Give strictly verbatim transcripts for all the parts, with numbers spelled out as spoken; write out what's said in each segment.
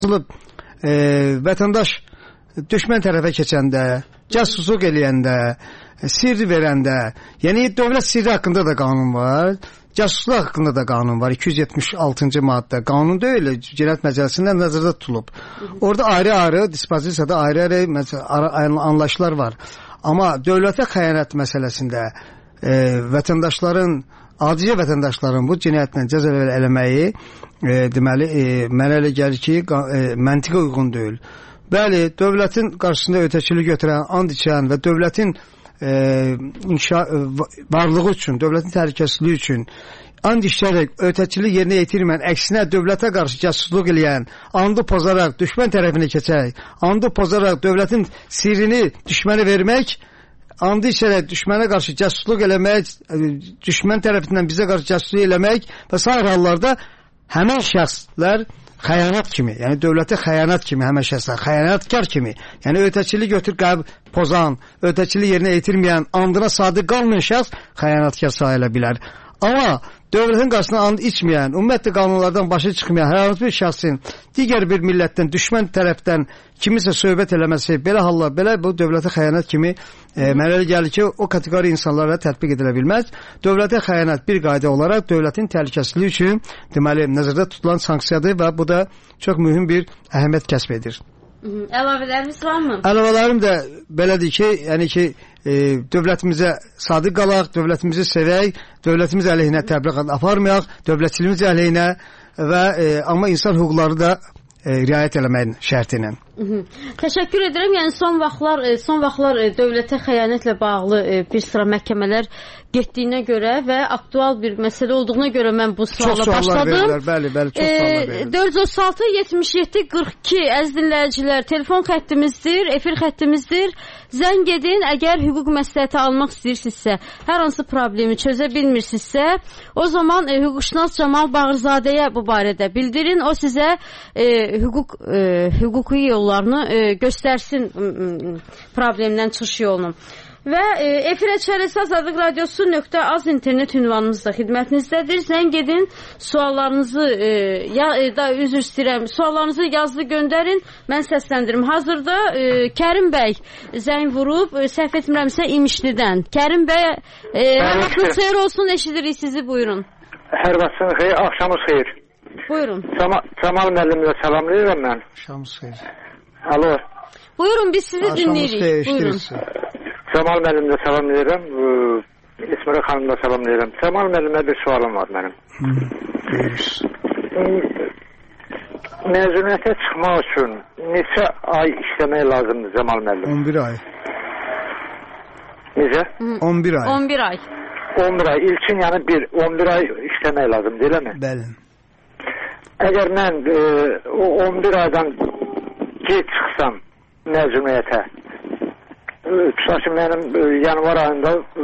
e, vətəndaş düşmən tərəfə keçəndə, casusluq eləyəndə, sirri verəndə, yəni dövlət sirri haqqında da qanun var, casusluq haqqında da qanun var, iki yüz yetmiş altıncı maddə. Qanun deyil, Cinayət Məcəlləsində nəzərdə tutulub. Orada ayrı-ayrı, dispozisiyada ayrı-ayrı anlayışlar var. Amma dövlətə xəyanət məsələsində e, vətəndaşların, adicə vətəndaşların bu cinayətlə cəza eləməyi e, deməli, e, mənə elə gəlir ki, e, məntiqə uyğun deyil. Bəli, dövlətin qarşısında ötəkilik götürən, and içən və dövlətin e, inşa, varlığı üçün, dövlətin təhlükəsizliyi üçün and içərək ötəkilik yerinə yetirməyən, əksinə dövlətə qarşı casusluq eləyən, andı pozaraq düşmən tərəfinə keçərək, andı pozaraq dövlətin sirrini düşmənə vermək, andı içərək düşmənə qarşı casusluq eləmək, düşmən tərəfindən bizə qarşı casusluq eləmək və sair hallarda həmin şəxslər xəyanət kimi, yəni dövlətə xəyanət kimi, həmən şəxslər xəyanətkar kimi, yəni ötəkilik götür qəb pozan, ötəkilik yerinə yetirməyən, andına sadiq qalmayan şəxs xəyanətkar sayıla bilər. Amma dövlətin qarşısına and içməyən, ümumiyyətlə qanunlardan başı çıxmayan hər hansı bir şəxsin digər bir millətdən, düşmən tərəfdən kimisə söhbət eləməsi, belə hallar, belə bu dövlətə xəyanət kimi e, mənə elə gəlir ki, o kateqori insanlara tətbiq edilə bilməz. Dövlətə xəyanət bir qayda olaraq dövlətin təhlükəsizliyi üçün deməli nəzərdə tutulan sanksiyadır və bu da çox mühüm bir əhəmiyyət kəsb edir. Əlavələriniz varmı? Əlavələrim də belədir ki, yəni ki, e, dövlətimizə sadiq qalaq, dövlətimizi sevək, dövlətimiz əleyhinə təbliğat aparmayaq, dövlətçiliyimiz əleyhinə və e, amma insan hüquqları da e, riayət eləməyin şərti ilə. Təşəkkür edirəm. Yəni son vaxtlar son vaxtlar dövlətə xəyanətlə bağlı bir sıra məhkəmələr getdiyinə görə və aktual bir məsələ olduğuna görə mən bu suala başladım. Verirlər, bəli, bəli, çox suallar verirlər. dörd yüz otuz altı yetmiş yeddi qırx iki əziz dinləyicilər, telefon xəttimizdir, efir xəttimizdir. Zəng edin, əgər hüquq məsləhəti almaq istəyirsinizsə, hər hansı problemi çözə bilmirsinizsə, o zaman e, hüquqşünas Camal Bağırzadəyə bu barədə bildirin. O sizə e, hüquq e, hüquqi yollarını e, göstərsin problemdən çıxış yolunu. Və e, efirə çərəsi Azadlıq Radiosu nöqtə az internet ünvanımız da xidmətinizdədir. Zəng edin, suallarınızı e, ya, e, da üzr istəyirəm, suallarınızı yazılı göndərin, mən səsləndirim. Hazırda e, Kərim bəy zəng vurub, e, səhv etmirəmsə İmişlidən. Kərim bəy, e, hər vaxtınız xeyir olsun, eşidirik sizi, buyurun. Hər vaxtınız xeyir, axşamınız xeyir. Buyurun. Camal müəllimlə salamlayıram mən. Axşamınız xeyir. Alo. Buyurun, biz sizi dinləyirik. Buyurun. Camal müəllimlə salamlayıram, İsmail xanımla salamlayıram. Camal müəllimə bir sualım var mənim. Məzuniyyətə çıxmaq üçün neçə ay işləmək lazımdır Camal müəllim? on bir ay. Necə? on bir ay. on bir ay. on bir ay. İlkin yəni bir, on bir ay işləmək lazımdır, elə mi? Bəli. Əgər mən e, o on bir aydan gec çıxsam məzuniyyətə, tutaq ki, mənim e, yanvar ayında, e,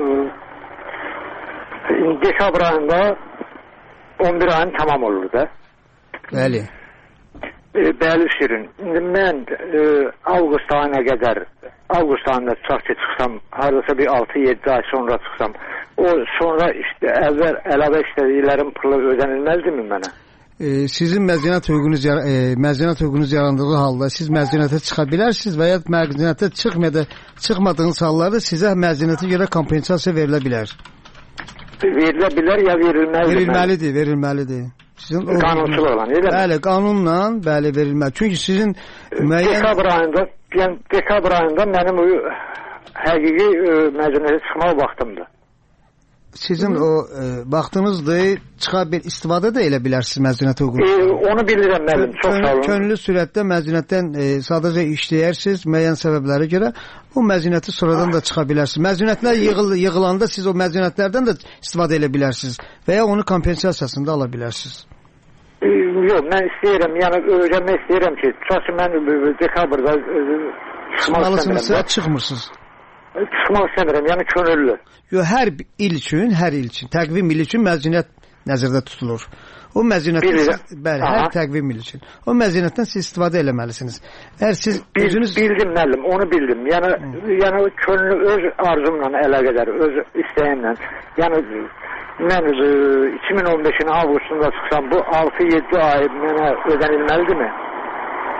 dekabr ayında on bir ayım tamam olur da. Bəli. E, bəli şirin. İndi mən e, avqust ayına qədər, avqust ayında tutaq ki, çıxsam, haradasa bir altı yeddi ay sonra çıxsam, o sonra işte, əvvəl əlavə istədiklərim pulu ödənilməzdimi mənə? E, sizin məzuniyyət hüququnuz, e, məzuniyyət hüququnuz yarandığı halda siz məzuniyyətə çıxa bilərsiniz və ya məzuniyyətə çıxmada, çıxmadığınız hallarda sizə məzuniyyətə görə kompensasiya verilə bilər. Verilə bilər ya verilməlidir? Verilməlidir, verilməlidir. Sizin qanunsuz olan, elə mi? Bəli, qanunla bəli verilməli. Çünki sizin müəyyən... Dekabr ayında, yəni dekabr ayında mənim o həqiqi məzuniyyətə çıxmaq vaxtımdır. Sizin Hı -hı. o e, vaxtınızdır, çıxa bir istifadə də elə bilərsiniz məzuniyyət hüququnu. E, onu bilirəm mənim, çox sağ olun. Könüllü sürətdə məzuniyyətdən e, sadəcə işləyərsiniz müəyyən səbəblərə görə, o məzuniyyəti sonradan da çıxa bilərsiniz. Məzuniyyətlər yığıl, yığılanda siz o məzuniyyətlərdən də istifadə edə bilərsiniz və ya onu kompensasiyasını da ala bilərsiniz. E, yox, mən istəyirəm, yəni öyrənmək istəyirəm ki, tutaq ki, mən dekabrda çıxmalısınızsa çıxmırsınız. Çıxmaq istəmirəm, yəni könüllü. Yox, hər il üçün, hər il üçün, təqvim il üçün məzuniyyət nəzərdə tutulur. O məzuniyyətdən, bəli, hər təqvim il üçün. O məzuniyyətdən siz istifadə eləməlisiniz. Əgər siz Bil, özünüz... Bildim, müəllim, onu bildim. Yəni, yəni könüllü öz arzumla əlaqədar, öz istəyimlə. Yəni, mən iki min on beşin avqustunda çıxsam, bu altı yeddi ay mənə ödənilməlidir mi?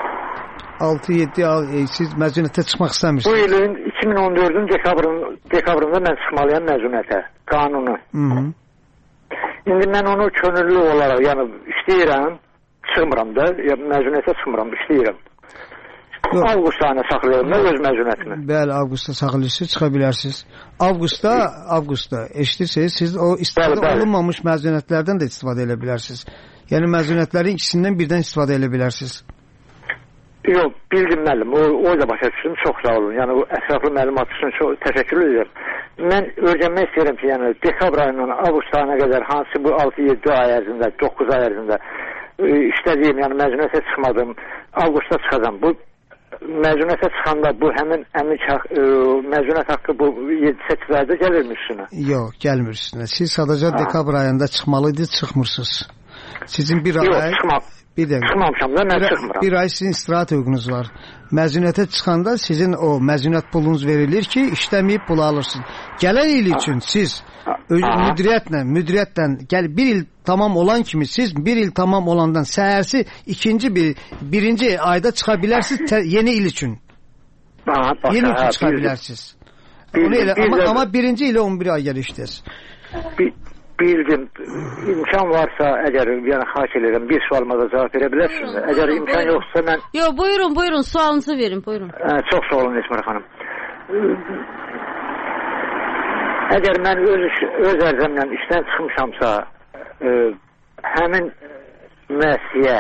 altı yeddi ay siz məzuniyyətə çıxmaq istəmirsiniz. Bu ilin iki min on dördün dekabrın, dekabrında mən çıxmalıyam məzuniyyətə, qanunu. Hı -hı. İndi mən onu könüllü olaraq, yəni işləyirəm, çıxmıram da, yəni məzuniyyətə çıxmıram, işləyirəm. Avqust ayına saxlayıram da öz məzuniyyətimi. Bəli, avqustda saxlayırsınız, çıxa bilərsiniz. Avqustda, avqustda eşidirsiniz, siz o istifadə bəli, bəli. olunmamış məzuniyyətlərdən də istifadə edə bilərsiniz. Yəni məzuniyyətlərin ikisindən birdən istifadə edə bilərsiniz. Yox, bildim müəllim, o, o da başa düşdüm, çox sağ olun. Yəni o ətraflı məlumat üçün çox təşəkkür edirəm. Mən öyrənmək istəyirəm ki, yəni dekabr ayından avqust ayına qədər hansı bu altı yeddi ay ərzində, doqquz ay ərzində e, işlədiyim, yəni məzuniyyətə çıxmadım, avqustda çıxacam. Bu məzuniyyətə çıxanda bu həmin əmlik haqq, e, məzuniyyət haqqı bu yeddi səkkiz ayda gəlirmi üstünə? Yox, gəlmir üstünə. Siz sadəcə ha. dekabr ayında çıxmalıydınız, çıxmırsınız. Sizin bir Yox, ay... çıxmam. Bir dəqiqə. Çıxmamışam da, mən bir, çıxmıram. Bir ay sizin istirahət hüququnuz var. Məzuniyyətə çıxanda sizin o məzuniyyət pulunuz verilir ki, işləməyib pulu alırsınız. Gələn il üçün siz öz, müdiriyyətlə, müdiriyyətlə gəl bir il tamam olan kimi siz bir il tamam olandan səhərsi ikinci bir birinci ayda çıxa bilərsiniz tə, yeni il üçün. Aha, başa, yeni il üçün ha, çıxa bildim. bilərsiniz. Onu elə, bildim. Amma, amma birinci ilə on bir ay gəlir işləyəsiniz. Bir, bildim. İmkan varsa əgər, yəni xahiş edirəm, bir sualıma da cavab verə bilərsiniz. Buyurun, əgər buyurun, imkan buyurun. yoxsa mən... Yox, buyurun, buyurun, sualınızı verin, buyurun. Ə, çox sağ olun Esmər xanım. Əgər mən öz, öz ərzəmlə işdən çıxmışamsa, ə, həmin müəssisəyə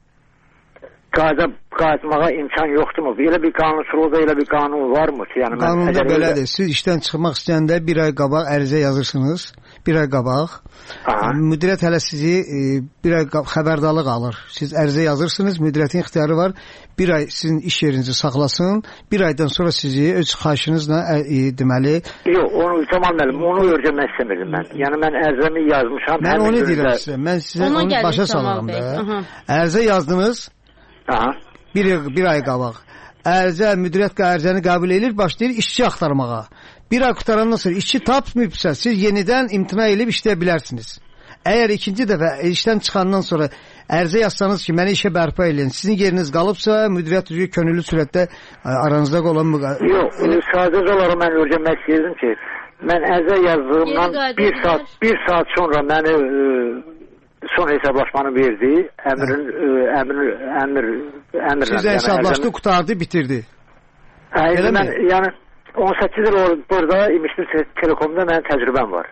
qayda qayıtmağa imkan yoxdurmu? Elə bir qanunçuluqda elə bir qanun varmı ki, yəni mən qanunda əgər belədir. Elə... Siz işdən çıxmaq istəyəndə bir ay qabaq ərizə yazırsınız. Bir ay qabaq. Aha. Müdiriyyət hələ sizi e, bir ay xəbərdarlıq alır. Siz ərizə yazırsınız, müdiriyyətin ixtiyarı var. Bir ay sizin iş yerinizi saxlasın. Bir aydan sonra sizi öz xahişinizlə e, e, deməli... Yox, onu Camal müəllim, onu öyrənmək istəmirdim mən. Yəni mən ərizəmi yazmışam. Mən onu deyirəm sizə. Mən sizə onu başa salıram da. Ərizə yazdınız. Aha. Bir, bir ay qabaq. Ərizə, müdiriyyət ərizəni qəbul edir, başlayır işçi axtarmağa. Bir ay qutarandan sonra işçi tapmayıbsa, siz yenidən imtina edib işləyə bilərsiniz. Əgər ikinci dəfə işdən çıxandan sonra ərizə yazsanız ki, məni işə bərpa edin, sizin yeriniz qalıbsa, müdiriyyət üzrə könüllü surətdə aranızda olan... Yox, sadəcə olaraq mən öyrənmək istəyirdim ki, mən ərizə yazdığımdan bir saat, bir saat sonra məni... E, son hesablaşmanı verdi, əmrin, əmr, əmr, əmr... Siz hesablaşdı, yəni, qutardı, bitirdi. Həqiqə, mən, yəni, on səkkiz il burada İmişli Telekomda mənim təcrübəm var.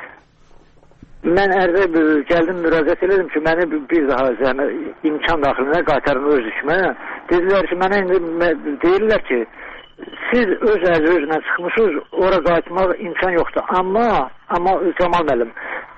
Mən ərzə gəldim, müraciət elədim ki, məni bir daha yəni, imkan daxilinə qaytarın öz işimə. Dedilər ki, mənə indi deyirlər ki, siz öz ərzə özünə çıxmışsınız, ora qayıtmaq imkan yoxdur. Amma, amma Camal müəllim,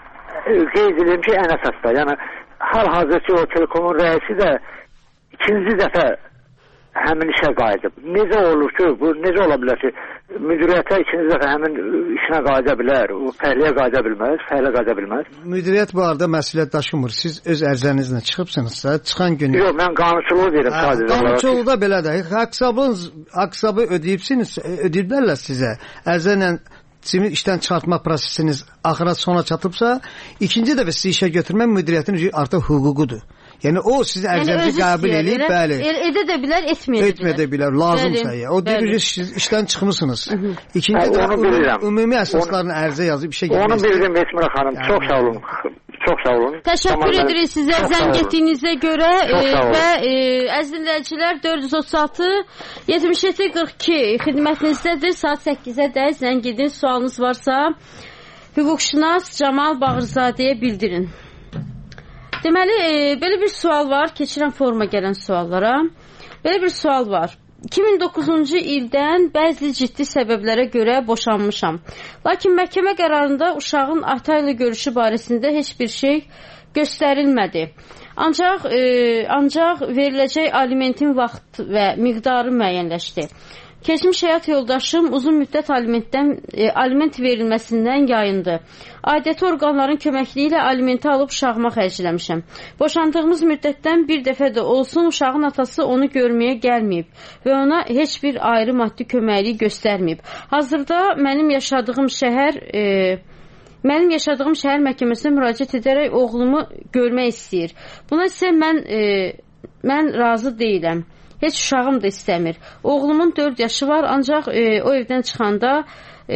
qeyd edirəm ki, ən əsasda, yəni hal-hazırki o telekomun rəisi də ikinci dəfə həmin işə qayıdıb. Necə olur ki, bu necə ola bilər ki, müdiriyyətə ikinci dəfə həmin işinə qayıda bilər, o fəhliyə qayıda bilməz, fəhlə qayıda bilməz. Müdiriyyət bu arada məsuliyyət daşımır. Siz öz ərzənizlə çıxıbsınızsa, çıxan günü... Yox, mən qanunsuluğu deyirəm sadəcə. Qanunsuluqda belədir. Haqq-hesabı ödəyibsiniz, ödəyiblərlə sizə. Ərzənlə işdən çıxartma prosesiniz axıra sona çatıbsa, ikinci dəfə sizi işə götürmək müdiriyyətin artıq hüququdur. Yəni o sizin ərzənizi qəbul edib, bəli. Edə də bilər, etməyə etməyə də bilər, lazımsa. O deyir siz işdən çıxmısınız. İkinci dəfə ümumi əsaslarını ərizə yazıb işə getmək. Onu bildim Esmira xanım. Çox sağ olun. Çox sağ olun. Təşəkkür edirik sizə zəng etdiyinizə görə və əziz dinləyicilər dörd yüz otuz altı yetmiş yeddi qırx iki xidmətinizdədir. Saat səkkizə zəng edin. Sualınız varsa hüquqşünas Camal Bağırzadəyə bildirin. Deməli, e, belə bir sual var. Keçirəm forma gələn suallara. Belə bir sual var. iki min doqquzuncu ildən bəzi ciddi səbəblərə görə boşanmışam. Lakin məhkəmə qərarında uşağın ata ilə görüşü barəsində heç bir şey göstərilmədi. Ancaq, e, ancaq veriləcək alimentin vaxt və miqdarı müəyyənləşdi. Keçmiş həyat yoldaşım uzun müddət alimentdən, e, aliment verilməsindən yayındı. Aidiyyəti orqanların köməkliyi ilə alimenti alıb uşağıma xərcləmişəm. Boşandığımız müddətdən bir dəfə də olsun uşağın atası onu görməyə gəlməyib və ona heç bir ayrı maddi köməkliyi göstərməyib. Hazırda mənim yaşadığım şəhər... E, Mənim yaşadığım şəhər məhkəməsinə müraciət edərək oğlumu görmək istəyir. Buna isə mən, e, mən razı deyiləm. heç uşağım da istəmir. Oğlumun dörd yaşı var, ancaq e, o evdən çıxanda e,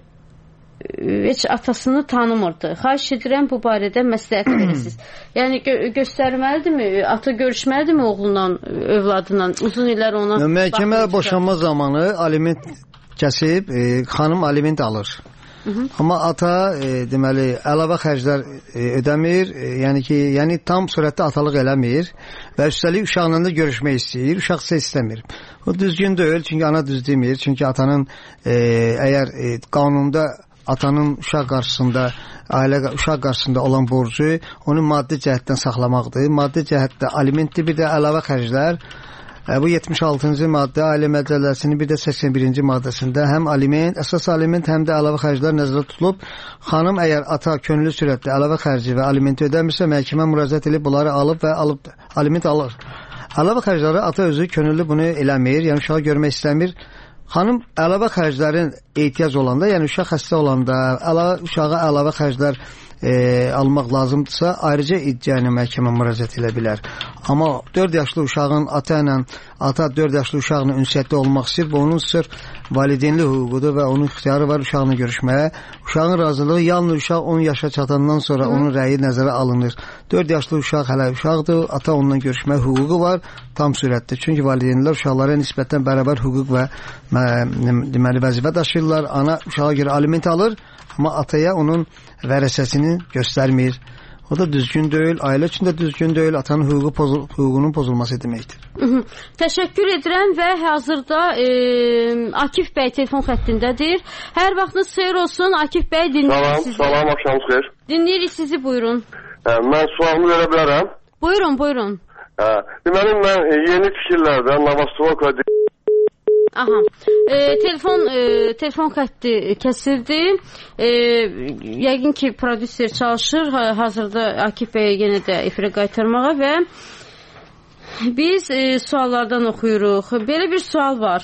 heç atasını tanımırdı. Xahiş edirəm bu barədə məsləhət verirsiniz. Yəni gö göstərməlidirmi? Ata görüşməlidirmi oğlunla, övladla? Uzun illər ona məhkəmə boşanma zamanı aliment kəsib, e, xanım aliment alır. Hı -hı. Amma ata e, deməli əlavə xərclər e, ödəmir, e, yəni ki, yəni tam surətdə atalıq eləmir və üstəlik uşaqla da görüşmək istəyir, uşaq isə istəmir. O düzgün deyil, çünki ana düz demir, çünki atanın e, əgər e, qanunda atanın uşaq qarşısında, ailə uşaq qarşısında olan borcu onu maddi cəhətdən saxlamaqdır. Maddi cəhətdə alimentdir, bir də əlavə xərclər. Bu yetmiş altıncı maddə ailə məcəlləsinin bir də səksən birinci maddəsində həm aliment, əsas aliment, həm də əlavə xərclər nəzərdə tutulub. Xanım əgər ata könüllü sürətdə əlavə xərci və alimenti ödəmirsə, məhkəmə müraciət edib bunları alıb və alıb aliment alır. Əlavə xərcləri ata özü könüllü bunu eləmir, yəni uşağı görmək istəmir. Xanım əlavə xərclərin ehtiyac olanda, yəni uşaq xəstə olanda, əlavə, uşağa əlavə xərclər e, almaq lazımdırsa, ayrıca iddia ilə məhkəmə müraciət edə bilər. Amma dörd yaşlı uşağın ata ilə, ata dörd yaşlı uşaqla ünsiyyətdə olmaq istəyir, bu onun sırf valideynli hüququdur və onun ixtiyarı var uşaqla görüşməyə. Uşağın razılığı yalnız uşaq on yaşa çatandan sonra onun rəyi nəzərə alınır. dörd yaşlı uşaq hələ uşaqdır, ata onunla görüşməyə hüququ var tam sürətdə. Çünki valideynlər uşaqlara nisbətən bərabər hüquq və deməli vəzifə daşıyırlar. Ana uşağa görə aliment alır, amma ataya onun vərəsəsini göstərmir. O da düzgün deyil, ailə üçün də düzgün deyil, atanın hüququ pozul hüququnun pozulması deməkdir. Hı -hı. Təşəkkür edirəm və hazırda e, Akif bəy telefon xəttindədir. Hər vaxtınız xeyir olsun, Akif bəy, dinləyirik salam, sizi. Salam, axşamınız xeyir. Dinləyirik sizi, buyurun. Hə, mən sualımı verə bilərəm? Buyurun, buyurun. Hə, deməli, mən e, yeni fikirlərdə Navastroka Aha. E, telefon e, telefon xətti kəsildi. E, yəqin ki, prodüser çalışır hazırda Akif bəyə yenə də efirə qaytarmağa və biz e, suallardan oxuyuruq. Belə bir sual var.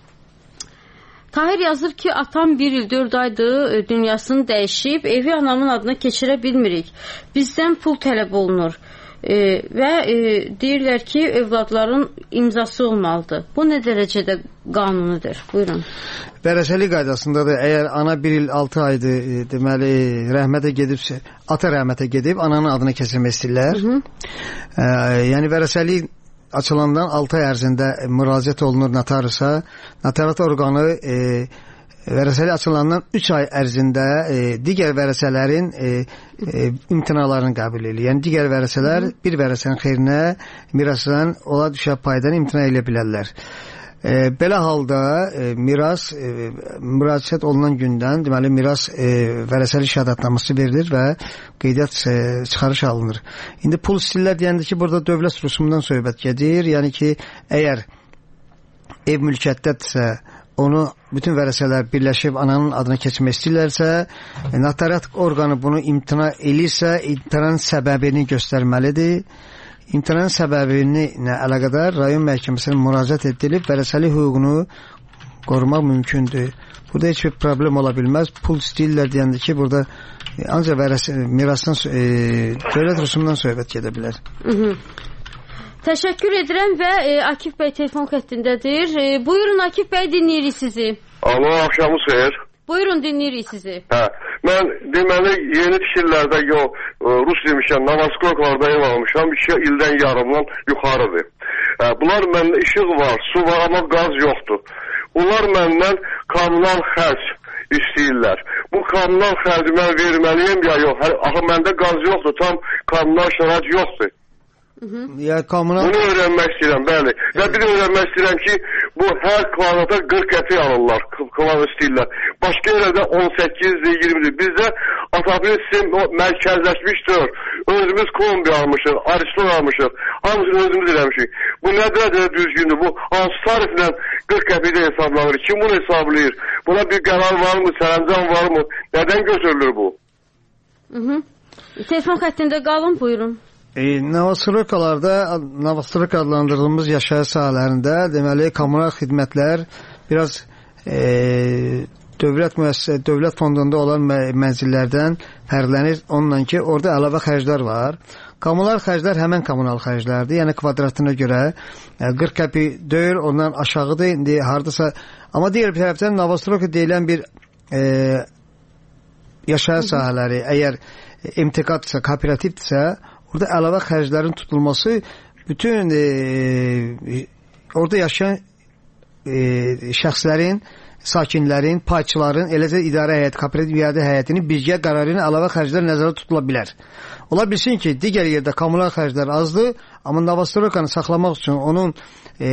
Tahir yazır ki, atam bir il dörd aydır dünyasını dəyişib, evi anamın adına keçirə bilmirik. Bizdən pul tələb olunur. E, və e, deyirlər ki, övladların imzası olmalıdır. Bu nə dərəcədə qanunudur? Buyurun. Vərəsəlik qaydasındadır. Əgər ana bir il altı aydır, e, deməli, rəhmətə gedibsə, ata rəhmətə gedib, ananın adına keçirmək istəyirlər. E, yəni, vərəsəlik açılandan altı ay ərzində müraciət olunur notariusa. Notariat orqanı e, vərəsəlik açılandan üç ay ərzində e, digər vərəsələrin e, e, imtinalarını qəbul edir. Yəni digər vərəsələr Hı. bir vərəsənin xeyrinə mirasdan ola düşə paydan imtina edə bilərlər. E, belə halda e, miras e, müraciət olunan gündən deməli miras e, vərəsəlik şəhadətnaməsi verilir və qeydiyyat e, çıxarış alınır. İndi pul istəyirlər deyəndə ki, burada dövlət rüsumundan söhbət gedir. Yəni ki, əgər ev mülkiyyətdədirsə, onu bütün vərəsələr birləşib ananın adına keçmək istəyirlərsə, notariat orqanı bunu imtina elirsə, imtinanın səbəbini göstərməlidir. İmtinanın səbəbini ilə əlaqədar rayon məhkəməsinə müraciət edilib vərəsəlik hüququnu qorumaq mümkündür. Burada heç bir problem ola bilməz. Pul istəyirlər deyəndə ki, burada ancaq vərəsə, mirasdan e, dövlət rüsumundan söhbət gedə bilər. Hı -hı. Təşəkkür edirəm və e, Akif bəy telefon xəttindədir. E, buyurun Akif bəy, dinləyirik sizi. Alo, axşamınız xeyir. Buyurun, dinləyirik sizi. Hə, mən deməli yeni fikirlərdə yo rus demişəm, Navastrokalarda ev almışam, iki ildən yarımdan yuxarıdır. Hə, bunlar məndə işıq var, su var, amma qaz yoxdur. Bunlar məndən kommunal xərc istəyirlər. Bu kommunal xərci mən verməliyim ya yox? Axı məndə qaz yoxdur, tam kommunal şərait yoxdur. Hı -hı. Ya, kommunal... Bunu öyrənmək istəyirəm, bəli. Və bir öyrənmək istəyirəm ki, bu hər kvadrata qırx qəpik alırlar, kvadrat istəyirlər. Başqa yerdə on səkkizdir, iyirmidir. Bizdə Atapil sistem mərkəzləşmişdir. Özümüz kombi almışıq, Ariston almışıq. Hamısını özümüz eləmişik. Bu nə dərəcədə düzgündür? Bu hansı tariflə qırx qəpikdə hesablanır? Kim bunu hesablayır? Buna bir qərar varmı, sərəncam varmı? Nədən götürülür bu? Hı -hı. Telefon xəttində qalın, buyurun. E, Navastrokalarda, Navastroka adlandırdığımız yaşayış sahələrində deməli kommunal xidmətlər biraz e, dövlət müəssisə, dövlət fondunda olan mənzillərdən fərqlənir onunla ki, orada əlavə xərclər var. Kommunal xərclər həmən kommunal xərclərdir. Yəni kvadratına görə qırx qəpik deyil, ondan aşağıdır. İndi hardasa, amma digər bir tərəfdən Novostroka deyilən bir e, yaşayış sahələri, əgər M T K-dırsa, kooperativdirsə, orada əlavə xərclərin tutulması bütün e, orada yaşayan e, şəxslərin, sakinlərin, payçıların, eləcə idarə həyəti, kooperativ idarə həyətinin birgə qərarı ilə əlavə xərclər nəzərdə tutula bilər. Ola bilsin ki, digər yerdə kommunal xərclər azdır, amma Novostrokanı saxlamaq üçün onun e,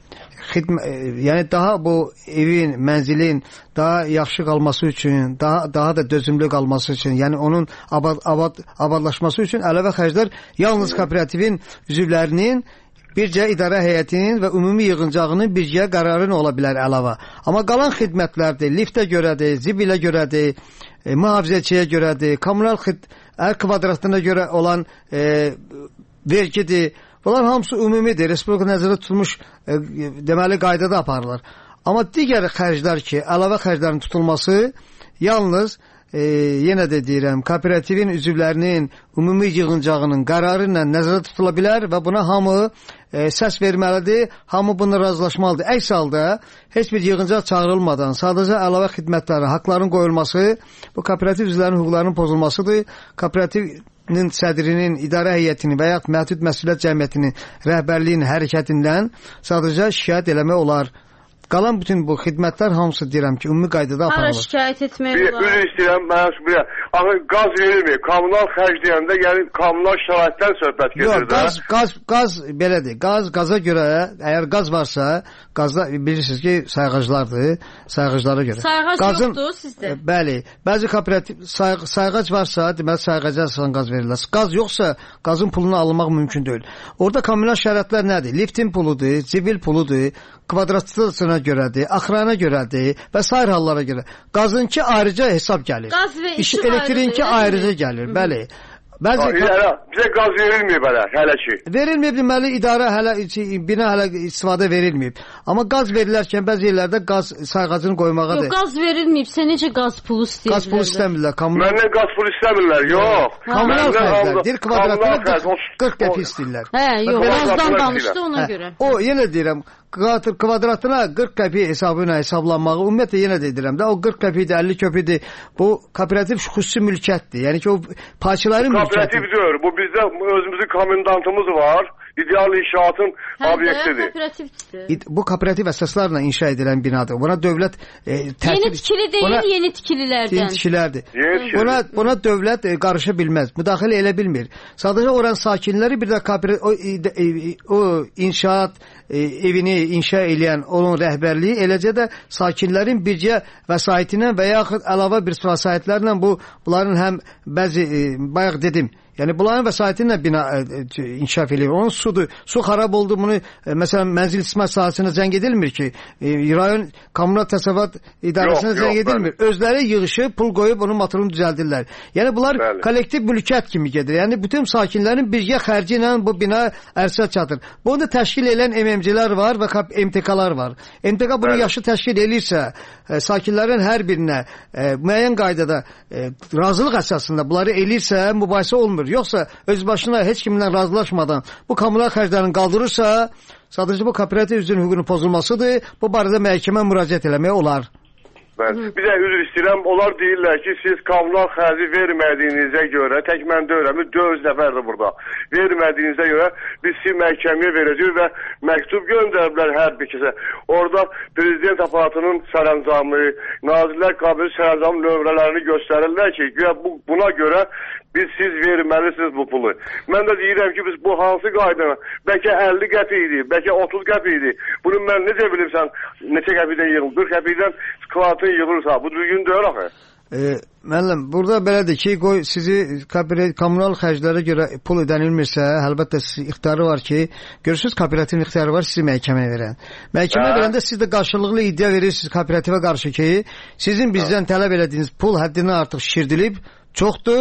xidmə, e, yəni daha bu evin, mənzilin daha yaxşı qalması üçün, daha daha da dözümlü qalması üçün, yəni onun abad, abad, abadlaşması üçün əlavə xərclər yalnız kooperativin üzvlərinin bircə idarə heyətinin və ümumi yığıncağının bircə qərarı ola bilər əlavə. Amma qalan xidmətlərdir, liftə görədir, zibilə görədir, e, mühafizəçiyə görədir, kommunal xid hər kvadratına görə olan e, vergidir. Bunlar hamısı ümumidir. Respublika nəzərdə tutulmuş e, deməli qaydada aparılır. Amma digər xərclər ki, əlavə xərclərin tutulması yalnız e, yenə də deyirəm, kooperativin üzvlərinin ümumi yığıncağının qərarı ilə nəzərdə tutula bilər və buna hamı e, səs verməlidir, hamı bununla razılaşmalıdır. Əks halda heç bir yığıncaq çağırılmadan sadəcə əlavə xidmətləri, haqların qoyulması bu kooperativ üzvlərinin hüquqlarının pozulmasıdır. Kooperativin sədrinin, idarə heyətinin və ya məhdud məsuliyyət cəmiyyətinin rəhbərliyinin hərəkətindən sadəcə şikayət eləmək olar. Qalan bütün bu xidmətlər hamısı deyirəm ki, ümumi qaydada aparılır. Hara şikayət etmək bir, olar? Bir istəyirəm, mən bir axı qaz verilmir. Kommunal xərc deyəndə, yəni kommunal şəraitdən söhbət gedir. Yox, qaz, qaz, qaz belədir. Qaz, qaza görə, əgər qaz varsa, qazda bilirsiniz ki, sayğaclardır, sayğaclara görə. Sayğac Qazın, yoxdur sizdə? Bəli, bəzi kooperativ say, sayğac varsa, deməli sayğaca asasan qaz verirlər. Qaz yoxsa, qazın pulunu alınmaq mümkün deyil. Orada kommunal şəraitlər nədir? Liftin puludur, zibil puludur, kvadratına görədir, axrana görədir və sair hallara görə. Qazınki ayrıca hesab gəlir. Qaz və işıq elektrikinki ayrıca gəlir, bəli. Bəzi Hələ, bizə qaz verilməyib hələ, hələ ki. Verilməyib, deməli idarə hələ, bina hələ istifadə verilməyib. Amma qaz verilərkən bəzi yerlərdə qaz sayğacını qoymağadır. Yox, qaz verilməyibsə necə qaz pulu istəyirlər? Qaz pulu istəmirlər. Kommunal... Məndən qaz pulu istəmirlər, yox. Kommunal xərclər, bir kvadratına qırx qəpik istəyirlər. Hə, yox, qazdan danışdı ona hə, görə. O, yenə deyirəm, kvadratına qırx qəpik hesabı ilə hesablanmağı, ümumiyyətlə yenə də edirəm də, o qırx qəpikdir, əlli qəpikdir, bu kooperativ xüsusi mülkiyyətdir. Yəni ki, o payçıların mülkiyyəti. Kooperativ deyir, bu bizdə özümüzün komendantımız var, ideal inşaatın obyektidir. Bu kooperativ əsaslarla inşa edilən binadır. Buna dövlət e, tərtib... Yeni tikili deyil, buna, yeni tikililərdən. Yeni tikilərdir. Yeni buna, buna dövlət e, qarışa bilməz, müdaxilə elə bilmir. Sadəcə oranın sakinləri bir də kooperativ, o, e, o inşaat e, evini inşa edən onun rəhbərliyi, eləcə də sakinlərin bircə vəsaitindən və yaxud əlavə bir vəsaitlərlə bu, bunların həm bəzi, e, bayaq dedim, yəni bunların vəsaitindən bina e, inkişaf edir. Onun sudur. Su xarab oldu, bunu e, məsələn mənzil istismar sahəsinə zəng edilmir ki, e, rayon kommunal təsərrüfat idarəsinə yox, zəng yox, edilmir. Bəli. Özləri yığışı pul qoyub onun motorunu düzəldirlər. Yəni bunlar bəli, kollektiv mülkiyyət kimi gedir. Yəni bütün sakinlərin birgə xərci ilə bu bina ərsə çatır. Bunu da təşkil edən M M C-lər var və M T K-lar var. M T K bunu bəli, yaxşı təşkil edirsə, e, sakinlərin hər birinə e, müəyyən qaydada e, razılıq əsasında bunları elirsə, mübahisə olmur. Yoxsa öz başına heç kimlə razılaşmadan bu kommunal xərclərini qaldırırsa, sadəcə bu kooperativ üzvünün hüququnun pozulmasıdır. Bu barədə məhkəmə müraciət eləmək olar. Bəli. Bir də üzr istəyirəm, onlar deyirlər ki, siz kommunal xərci vermədiyinizə görə, tək mən deyirəm, dörd nəfərdir burada. Vermədiyinizə görə biz sizi məhkəməyə verəcəyik və məktub göndəriblər hər bir kəsə. Orada prezident aparatının sərəncamı, Nazirlər Kabineti sərəncamı nömrələrini göstərirlər ki, bu, buna görə biz siz verməlisiniz bu pulu. Mən də deyirəm ki, biz bu hansı qaydana, bəlkə əlli qəpik idi, bəlkə otuz qəpik idi. Bunu mən necə bilirsən, neçə qəpikdən yığılır? qırx qəpikdən kvadratın yığılırsa, bu düzgün deyil axı. E, müəllim, burada belədir ki, qoy sizi kommunal xərclərə görə pul ödənilmirsə, əlbəttə sizin ixtiyarı var ki, görürsünüz, kooperativin ixtiyarı var sizi məhkəməyə verən. Məhkəməyə verəndə siz də qarşılıqlı iddia verirsiniz kooperativə qarşı ki, sizin bizdən tələb elədiyiniz pul həddindən artıq şişirdilib, çoxdur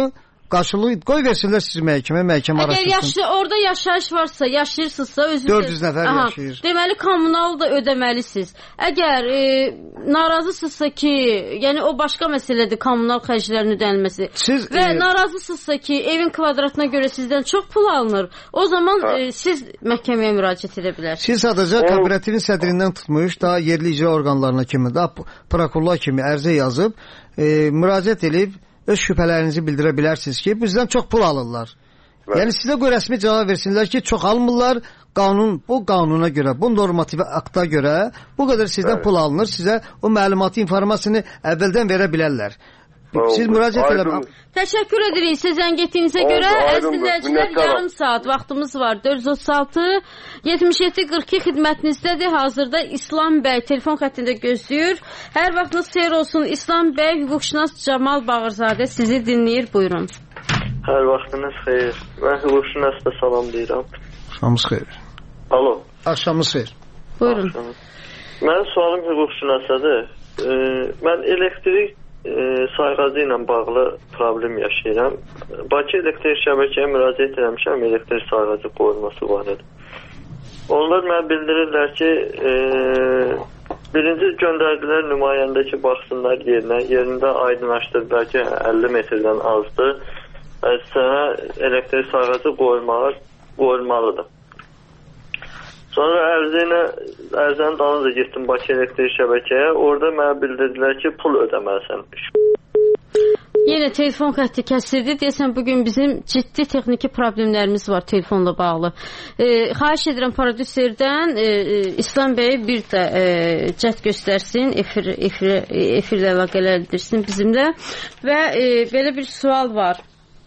qarşılıq qoy versinlər sizi məhkəmə, məhkəmə araşdırsın. araşdırsın. Əgər yaşlı, orada yaşayış varsa, yaşayırsınızsa özünüz dörd yüz nəfər aha, yaşayır. Deməli kommunal da ödəməlisiniz. Əgər e, narazısınızsa ki, yəni o başqa məsələdir, kommunal xərclərin ödənilməsi. Siz, və e, narazısınızsa ki, evin kvadratına görə sizdən çox pul alınır. O zaman e, siz məhkəməyə müraciət edə bilərsiniz. Siz sadəcə kooperativin sədrindən tutmuş, daha yerli icra orqanlarına kimi, daha prokurorlar kimi ərizə yazıb, e, müraciət edib öz şübhələrinizi bildirə bilərsiniz ki, bizdən çox pul alırlar. Evet. Yəni sizə qoy rəsmi cavab versinlər ki, çox almırlar, qanun, bu qanuna görə, bu normativ akta görə bu qədər sizdən evet. pul alınır, sizə o məlumatı, informasiyonu əvvəldən verə bilərlər. Siz müraciət edin. Təşəkkür edirik sizə zəng etdiyinizə görə. Əziz dinləyicilər, yarım saat vaxtımız var. dörd yüz otuz altı yetmiş yeddi qırx iki xidmətinizdədir. Hazırda İslam bəy telefon xəttində gözləyir. Hər vaxtınız xeyir olsun. İslam bəy, hüquqşünas Camal Bağırzadə sizi dinləyir. Buyurun. Hər vaxtınız xeyir. Mən hüquqşünas da salamlayıram. Axşamınız xeyir. Alo. Axşamınız xeyir. Buyurun. Mənim sualım hüquqşünasadır. Ee, mən elektrik E, sayğacı ilə bağlı problem yaşayıram. Bakı elektrik şəbəkəyə müraciət etmişəm, elektrik sayğacı qoyulması barədə. Onlar mənə bildirirlər ki, e, birinci göndərdilər nümayəndə ki, baxsınlar yerinə, yerində aydınlaşdırdılar ki, əlli metrdən azdır. Sənə elektrik sayğacı qoyulmalı, qoyulmalıdır. Sonra ərzəyinə, ərzənin dalınca getdim Bakı elektrik şəbəkəyə. Orada mənə bildirdilər ki, pul ödəməlisən. Yenə telefon xətti kəsildi. Deyəsən, bugün bizim ciddi texniki problemlərimiz var telefonla bağlı. E, xahiş edirəm prodüserdən e, İslam bəy bir də e, cəhd göstərsin, efir, efir, efirlə əlaqələndirsin bizimlə. Və e, belə bir sual var.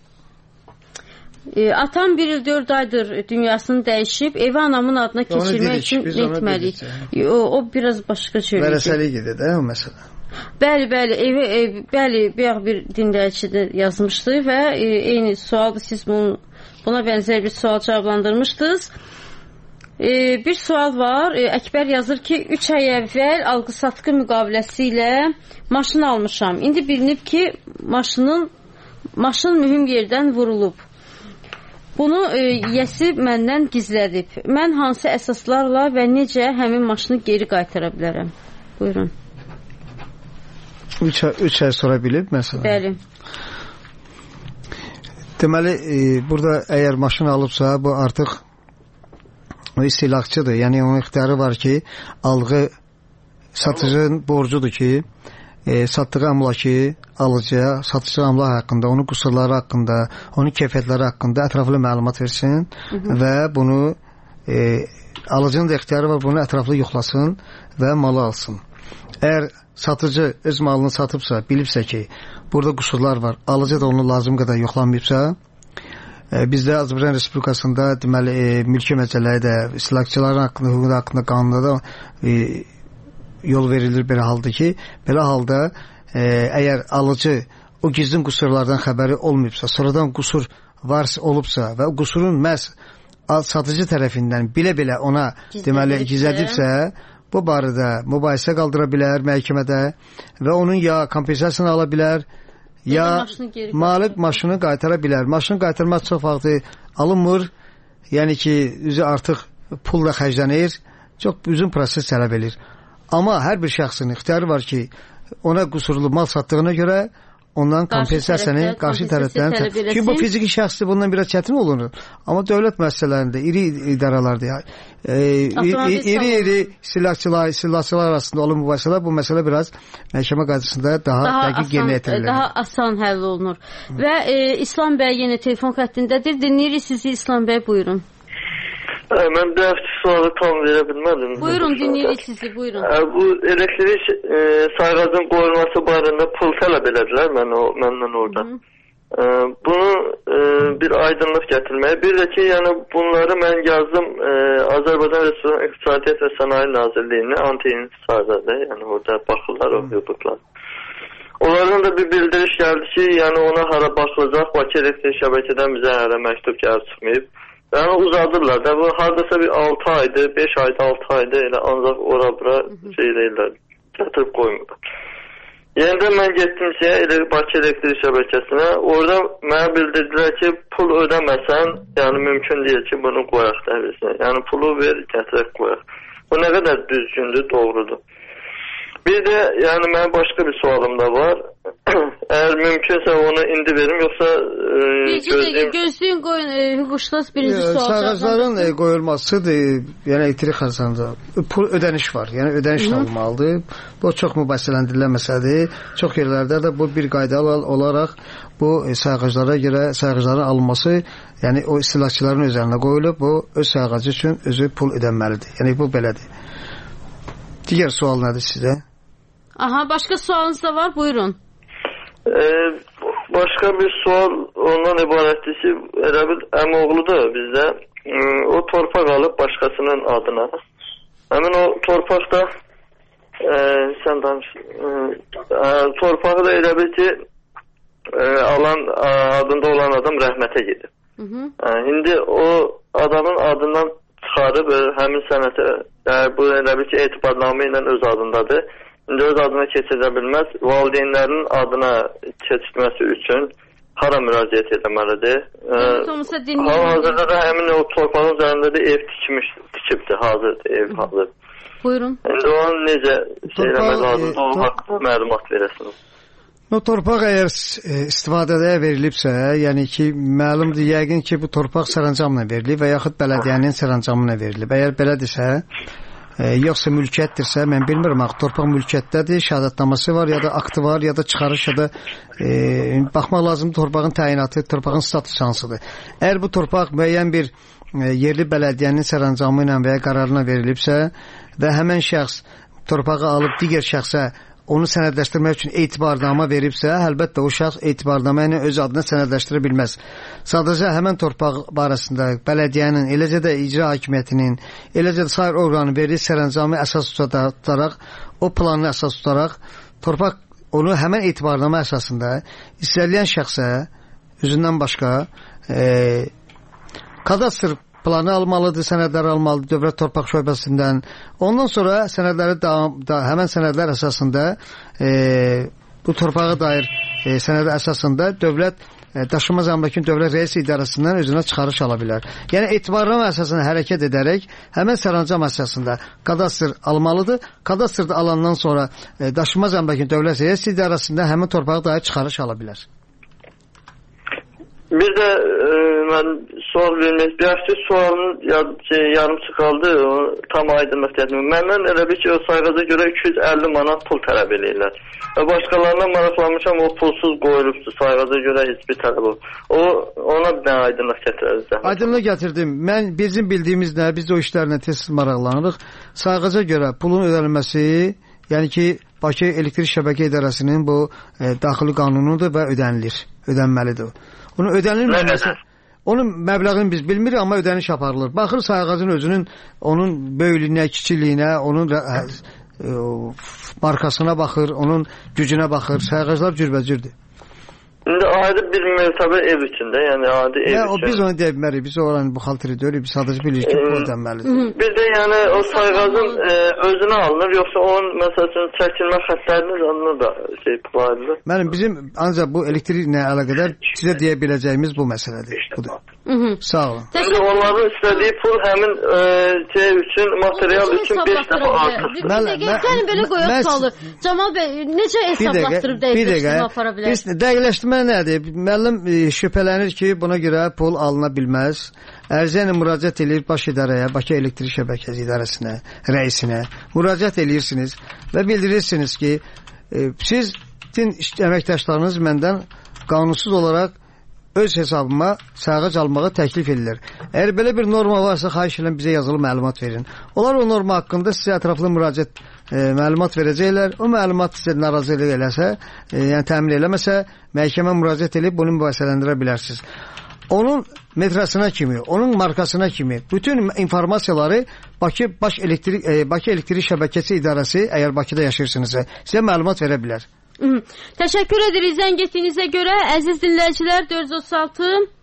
E, atam bir il dörd aydır dünyasını dəyişib, evi anamın adına keçirmək üçün etməliyik. O, o biraz başqa cür. Vərəsəlik gedir də o məsələ. Bəli, bəli, evi, ev, bəli, bir, bir dinləyicidə yazmışdı və e, eyni sualdır, siz bunu, buna bənzər bir sual cavablandırmışdınız. E, bir sual var, e, Əkbər yazır ki, üç ay əvvəl alqı-satqı müqaviləsi ilə maşın almışam. İndi bilinib ki, maşının, maşın mühüm yerdən vurulub. Bunu e, yəsi məndən gizlədib. Mən hansı əsaslarla və necə həmin maşını geri qaytara bilərəm? Buyurun. üç ay, üç ay sonra bilib, məsələn. Bəli. Deməli, e, burada əgər maşın alıbsa, bu artıq o istihlakçıdır. Yəni, onun ixtiyarı var ki, alğı satıcının borcudur ki, E, satdığı əmlakı alıcıya, satıcı əmlak haqqında, onun qüsurları haqqında, onun keyfiyyətləri haqqında ətraflı məlumat versin. Hı -hı. Və bunu e, alıcının da ixtiyarı var, bunu ətraflı yoxlasın və malı alsın. Əgər satıcı öz malını satıbsa, bilibsə ki, burada qüsurlar var, alıcı da onu lazım qədər yoxlanmayıbsa, e, bizdə Azərbaycan Respublikasında deməli, e, mülki məcəlləri də, istihlakçıların haqqında, hüququ haqqında qanunda da e, yol verilir belə halda ki, belə halda e, əgər alıcı o gizlin qüsurlardan xəbəri olmayıbsa, sonradan qüsur varsa olubsa və o qüsurun məhz satıcı tərəfindən bilə-bilə ona deməli gizlədibsə, bu barədə mübahisə qaldıra bilər məhkəmədə və onun ya kompensasiyasını ala bilər, ya malik maşını qaytara bilər. Maşını qaytarmaq çox vaxtı alınmır, yəni ki, üzü artıq pulla xərclənir, çox uzun proses tələb edir. Amma hər bir şəxsin ixtiyarı var ki, ona qüsurlu mal satdığına görə ondan kompensasiyanı qarşı tərəfdən tələb etsin. Çünki bu fiziki şəxsdir, bundan biraz çətin olur. Amma dövlət müəssisələrində, iri idarələrdə, e, iri-iri istihlakçılar, istihlakçılar arasında olan mübahisələr, bu məsələ biraz məhkəmə qaydasında daha, daha dəqiq yerinə yetirilir. Daha asan həll olunur. Hı. Və e, İslam bəy yenə telefon xəttindədir. Dinləyirik sizi İslam bəy, buyurun. Ə, mən dəfti sualı tam verə bilmədim. Buyurun, dinləyirik sizi, buyurun. Ə, bu elektrik e, sayğacın qoyulması barədə pul tələb elədilər mən o, məndən orada. Ə, bunu e, bir aydınlıq gətirməyə. Bir də ki, yəni bunları mən yazdım e, Azərbaycan Respublikası İqtisadiyyat və Sənaye Nazirliyinə, anti-intisarda, yəni orada baxırlar o hüquqlar. Onlardan da bir bildiriş gəldi ki, yəni ona hara baxılacaq, Bakı elektrik şəbəkədən bizə hələ məktub gəlib çıxmayıb. Yəni uzadırlar da, bu haradasa bir altı aydır, beş aydır, altı aydır, elə ancaq ora bura şey deyirlər, gətirib qoymurlar. Yenidən mən getdim ki, Bakı elektrik şəbəkəsinə. Orada mənə bildirdilər ki, pul ödəməsən, yəni mümkün deyil ki, bunu qoyaq dəhlizinə. Yəni pulu ver, gətirək qoyaq. Bu nə qədər düzgündür, doğrudur. Bir də, yəni mənim başqa bir sualım da var. Əgər mümkünsə onu indi verim, yoxsa e, gözləyim. Gözləyin qoyun, e, hüquqşünas birinci sual. Sayğacların e, qoyulmasıdır, yəni elektrik xərclərində pul ödəniş var. Yəni ödəniş alınmalıdır. Bu çox mübahisələndirilən məsələdir. Çox yerlərdə də bu bir qayda olaraq bu e, sayğaclara görə sayğacların alınması, yəni o istehlakçıların üzərinə qoyulub, bu öz sayğacı üçün özü pul ödənməlidir. Yəni bu belədir. Digər sual nədir sizə? Aha, başqa sualınız da var, buyurun. Ee, başka bir sual ondan ibarətdir ki, elə bir əmoğludur bizdə. Ee, o torpaq alıb başqasının adına. Həmin o torpaqda e, sən danış, e, e, torpağı da elə bir ki e, alan adında olan adam rəhmətə gedib. Hı hı. E, indi o adamın adından çıxarıb həmin sənətə, yəni bu elə bir ki etibarnamə ilə öz adındadır. İndi öz adına keçirə bilməz. Valideynlərinin adına keçirməsi üçün hara müraciət etməlidir? Hal-hazırda da həmin o torpağın üzərində də ev tikmiş, tikibdir, hazırdır, ev hazır. Buyurun. İndi onu necə şey eləmək lazımdır, o haqqında məlumat verəsiniz. O torpaq əgər istifadəyə verilibsə, yəni ki, məlumdur, yəqin ki, bu torpaq sərəncamla verilib və yaxud bələdiyyənin sərəncamına verilib. Əgər belədirsə, E, yoxsa mülkiyyətdirsə, mən bilmirəm, torpaq mülkiyyətdədir, şəhadətnaması var, ya da aktı var, ya da çıxarış, ya da e, baxmaq lazımdır torpağın təyinatı, torpağın statusu hansıdır. Əgər bu torpaq müəyyən bir e, yerli bələdiyyənin sərəncamı ilə və ya qərarına verilibsə və həmən şəxs torpağı alıb digər şəxsə onu sənədləşdirmək üçün etibarnamə veribsə, əlbəttə o şəxs etibarnamə ilə öz adına sənədləşdirə bilməz. Sadəcə həmən torpaq barəsində bələdiyyənin, eləcə də icra hakimiyyətinin, eləcə də sair orqanın verdiyi sərəncamı əsas tutaraq, o planını əsas tutaraq, torpaq onu həmən etibarnamə əsasında istənilən şəxsə özündən başqa e, kadastr planı almalıdır, sənədlər almalıdır Dövlət Torpaq Şöbəsindən. Ondan sonra sənədləri da, da həmən sənədlər əsasında e, bu torpağa dair e, sənədə əsasında dövlət e, daşınmaz əmlakın dövlət rəis idarəsindən özünə çıxarış ala bilər. Yəni etibarnamə əsasında hərəkət edərək həmən sərəncam əsasında kadastr almalıdır. Kadastrda alandan sonra e, daşınmaz əmlakın dövlət rəis idarəsində həmən torpağa dair çıxarış ala bilər. Bir də e, mən sual vermək, bir hafta sualın şey, yarımçı qaldı, onu tam aydınlıq etməyim. Məndən elə bir ki, o sayğaca görə iki yüz əlli manat pul tələb edirlər. Və başqalarına maraqlanmışam, o pulsuz qoyulubdur, sayğaca görə heç bir tələb olur. O, ona bir dənə aydınlıq gətiririz. Aydınlıq gətirdim. Mən, bizim bildiyimiz nə, biz o işlərlə tez maraqlanırıq. Sayğaca görə pulun ödənilməsi, yəni ki, Bakı Elektrik Şəbəkə İdarəsinin bu e, daxili qanunudur və ödənilir, ödənməlidir o. Onun ödənilməməsi, onun məbləğini biz bilmirik, amma ödəniş aparılır. Baxır sayğacın özünün, onun böyüklüyünə, kiçiliyinə, onun ə, ə, markasına baxır, onun gücünə baxır. Sayğaclar cürbəcürdür. İndi adi bir mərtəbə ev içində, yəni adi ev ya, üçün. O, biz onu deyə bilmərik, biz oranın buxalteri deyirik, biz sadəcə bilirik ki, bu ödənməlidir. Bir də yəni o sayğacın e, özünə alınır, yoxsa onun məsələn çəkilmə xətlərinin onu da şey paylanır. Mənim bizim ancaq bu elektriklə əlaqədar sizə deyə biləcəyimiz bu məsələdir. Budur. Hı -hı. Sağ olun. İndi onların istədiyi pul həmin e, şey üçün, material üçün beş dəfə artıq. Yəni belə qoyaq qalır. Camal bəy, necə hesablaşdırıb dəqiqləşdirmə apara bilər? Biz dəqiqləşdirmə nədir? Müəllim e, şübhələnir ki, buna görə pul alına bilməz. Ərizə ilə müraciət edir baş idarəyə, Bakı Elektrik Şəbəkəsi İdarəsinə, rəisinə müraciət edirsiniz və bildirirsiniz ki, e, sizin əməkdaşlarınız məndən qanunsuz olaraq öz hesabıma sayğac almağa təklif edilir. Əgər belə bir norma varsa, xahiş edirəm bizə yazılı məlumat verin. Onlar o norma haqqında sizə ətraflı müraciət e, məlumat verəcəklər. O məlumat sizə narazılıq eləsə, e, yəni təmin eləməsə, məhkəmə müraciət edib bunu mübahisələndirə bilərsiniz. Onun metrasına kimi, onun markasına kimi bütün informasiyaları Bakı Baş Elektrik e, Bakı Elektrik Şəbəkəsi İdarəsi, əgər Bakıda yaşayırsınızsa, sizə məlumat verə bilər. Hı. Təşəkkür edirik zəng etdiyinizə görə. Əziz dinləyicilər, dörd yüz otuz altı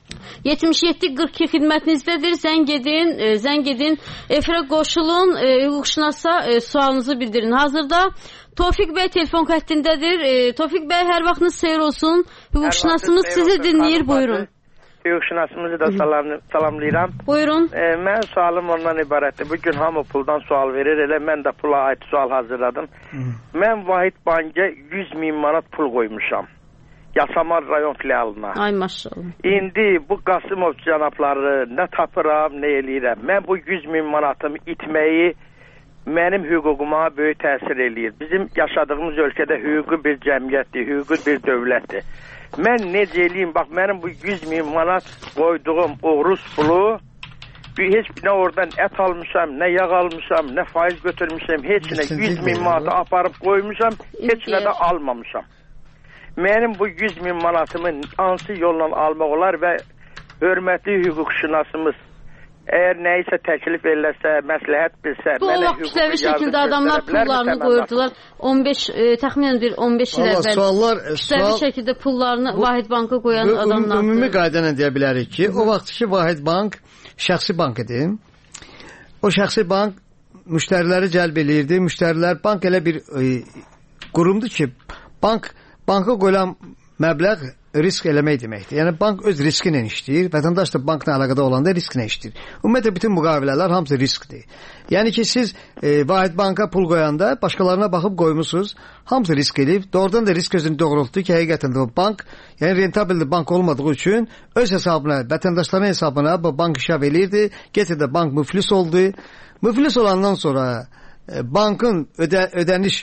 yetmiş yeddi qırx iki xidmətinizdədir. Zəng edin, e, zəng edin, efirə qoşulun, e, hüquqşünasa e, sualınızı bildirin. Hazırda Tofiq bəy telefon xəttindədir. E, Tofiq bəy, hər vaxtınız xeyir olsun. Hüquqşünasımız sizi dinləyir, buyurun. Hüquqşünasımızı da salam, salamlayıram. Buyurun. E, mən sualım ondan ibarətdir. Bugün hamı puldan sual verir, elə mən də pula aid sual hazırladım. Hmm. Mən Vahid Bankə yüz min manat pul qoymuşam. Yasamar rayon filialına. Ay maşallah. İndi bu Qasımov cənabları nə tapıram, nə eləyirəm. Mən bu yüz min manatımı itməyi mənim hüququma böyük təsir eləyir. Bizim yaşadığımız ölkədə hüquqi bir cəmiyyətdir, hüquqi bir dövlətdir. Mən necə eləyim, bax mənim bu yüz min manat qoyduğum o Rus pulu, heç nə oradan ət almışam, nə yağ almışam, nə faiz götürmüşəm, heç nə yüz min manatı aparıb qoymuşam, heç nə də almamışam. Mənim bu yüz min manatımı hansı yolla almaq olar və hörmətli hüquqşünasımız əgər nə isə təklif eləsə, məsləhət bilsə, bu mənə hüquqi kütləvi şəkildə adamlar pullarını qoyurdular. on beş e, təxminən bir on beş il əvvəl suallar, kütləvi sual, şəkildə pullarını bu, Vahid Banka qoyan bu, adamlar. Ümumi qayda nə deyə bilərik ki, o vaxt ki Vahid Bank şəxsi bank idi. O şəxsi bank müştəriləri cəlb eləyirdi. Müştərilər bank elə bir e, qurumdur ki, bank banka qoyulan məbləğ risk eləmək deməkdir. Yəni bank öz riski ilə işləyir, vətəndaş da bankla əlaqədə olanda risklə işləyir. Ümumiyyətlə bütün müqavilələr hamısı riskdir. Yəni ki siz e, Vahid Banka pul qoyanda başqalarına baxıb qoymusunuz, hamısı risk eləyib. Doğrudan da risk özünü doğrultdu ki, həqiqətən də o bank, yəni rentabilli bank olmadığı üçün öz hesabına, vətəndaşların hesabına bu bank işav eləyirdi. Getirdi bank müflis oldu. Müflis olandan sonra e, bankın ödə, ödəniş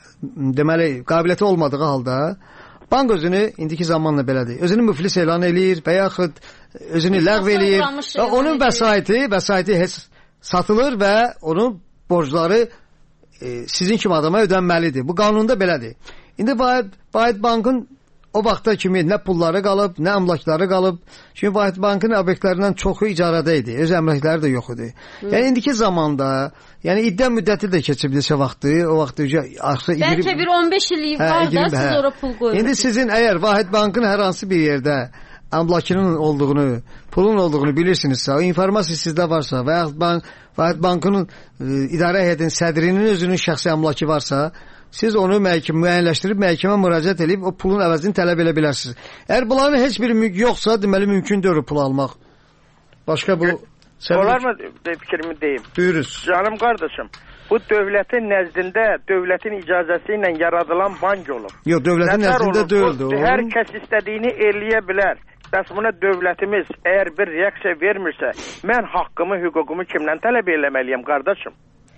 deməli qabiliyyəti olmadığı halda bank özünü indiki zamanla belədir. Özünü müflis elan eləyir və yaxud özünü ləğv eləyir. Və onun vəsaiti, vəsaiti heç satılır və onun borcları e, sizin kimi adama ödənməlidir. Bu qanunda belədir. İndi Vahid, Vahid Bankın o vaxta kimi nə pulları qalıb, nə əmlakları qalıb. Çünki Vahid Bankın obyektlərindən çoxu icarədə idi. Öz əmlakları da yox idi. Hı. Yəni indiki zamanda, yəni iddia müddəti də keçib neçə vaxtı, o vaxt artıq bəlkə bir on beş il var hə, da siz hə. Ora pul qoyursunuz. İndi sizin əgər Vahid Bankın hər hansı bir yerdə əmlakının olduğunu, pulun olduğunu bilirsinizsə, o informasiya sizdə varsa və yaxud bank, Vahid Bankının e, idarə heyətinin sədrinin özünün şəxsi əmlakı varsa, siz onu məhkəmə müəyyənləşdirib məhkəmə müraciət edib o pulun əvəzini tələb edə bilərsiniz. Əgər bunların heç bir mülk yoxsa, deməli mümkün deyil pul almaq. Başqa bu olar mı fikrimi deyim? Buyuruz. Canım qardaşım, bu dövlətin nəzdində, dövlətin icazəsi ilə yaradılan bank olub. Yox, dövlətin nəzdində deyildi. Hər kəs istədiyini eləyə bilər. Bəs buna dövlətimiz əgər bir reaksiya vermirsə, mən haqqımı, hüququmu kimdən tələb eləməliyəm qardaşım?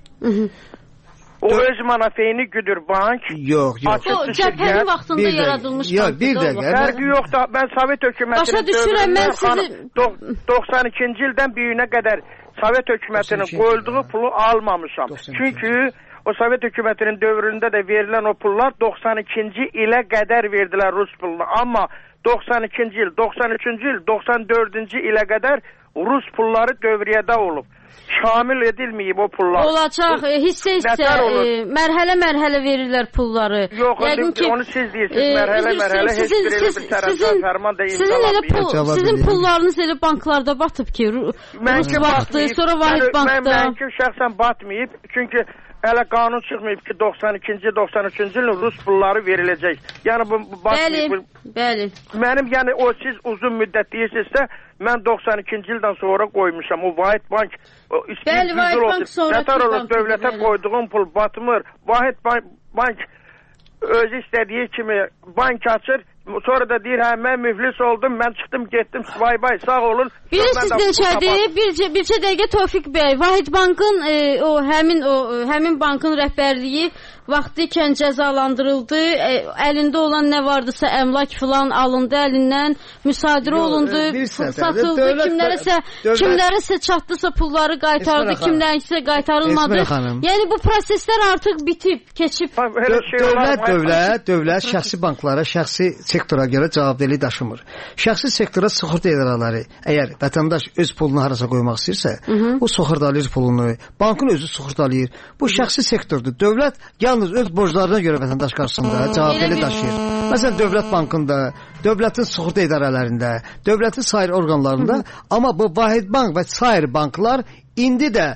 O öz mənafeyini güdür bank. Yox, yox. O cəbhənin vaxtında yaradılmış bank. Yox, bir dəqiqə. Fərqi yoxdur. Mən Sovet hökumətinin dövründə doxsan ikinci ildən bu günə qədər Sovet hökumətinin qoyulduğu pulu almamışam. Çünki o Sovet hökumətinin dövründə də verilən o pullar doxsan ikinci ilə qədər verdilər Rus pulunu. Amma doxsan ikinci il, doxsan üçüncü il, doxsan dördüncü ilə qədər Rus pulları dövriyyədə olub. Şamil edilməyib o pullar. Olacaq, hissə-hissə, mərhələ-mərhələ verirlər pulları. Yox, ki, onu siz deyirsiniz, mərhələ-mərhələ heç bir elə bir tərəfdən fərman da imzalanmayıb. Sizin pullarınız elə banklarda batıb ki, Rus vaxtı, sonra Vahid Bankda. Mənki şəxsən batmayıb, çünki hələ qanun çıxmayıb ki, doxsan ikinci, doxsan üçüncü ilin Rus pulları veriləcək. Yəni bu batmayıb. Bəli, bəli. Mənim, yəni o siz uzun müddət deyirsinizsə, mən doxsan ikinci ildən sonra qoymuşam. O Vahid Bank bəli, Vahid Bank sonra nətər olur, dövlətə qoyduğum pul batmır. Vahid Bank, bank özü istədiyi kimi bank açır. Sonra da deyir, hə, mən müflis oldum, mən çıxdım, getdim, vay bay, sağ olun. Bilirsiniz neçədir? Bircə, bircə dəqiqə Tofiq bəy, Vahid Bankın e, o həmin o həmin bankın rəhbərliyi vaxtı ikən cəzalandırıldı. E, əlində olan nə vardısa əmlak filan alındı əlindən, müsadirə olundu, e, satıldı. Dövlət, kimlərəsə dövlət, kimlərəsə çatdısa pulları qaytardı, kimlərəsə qaytarılmadı. Yəni bu proseslər artıq bitib, keçib. Dövlət, dövlət, dövlət şəxsi banklara, şəxsi sektora görə cavabdehlik daşımır. Şəxsi sektora sığorta idarələri əgər vətəndaş öz pulunu harasa qoymaq istəyirsə, Hı -hı. o sığortalayır pulunu, bankın özü sığortalayır. Bu şəxsi sektordur. Dövlət yalnız öz borclarına görə vətəndaş qarşısında cavabdehlik daşıyır. Məsələn, Dövlət Bankında, dövlətin sığorta idarələrində, dövlətin sair orqanlarında, Hı -hı. amma bu Vahid Bank və sair banklar indi də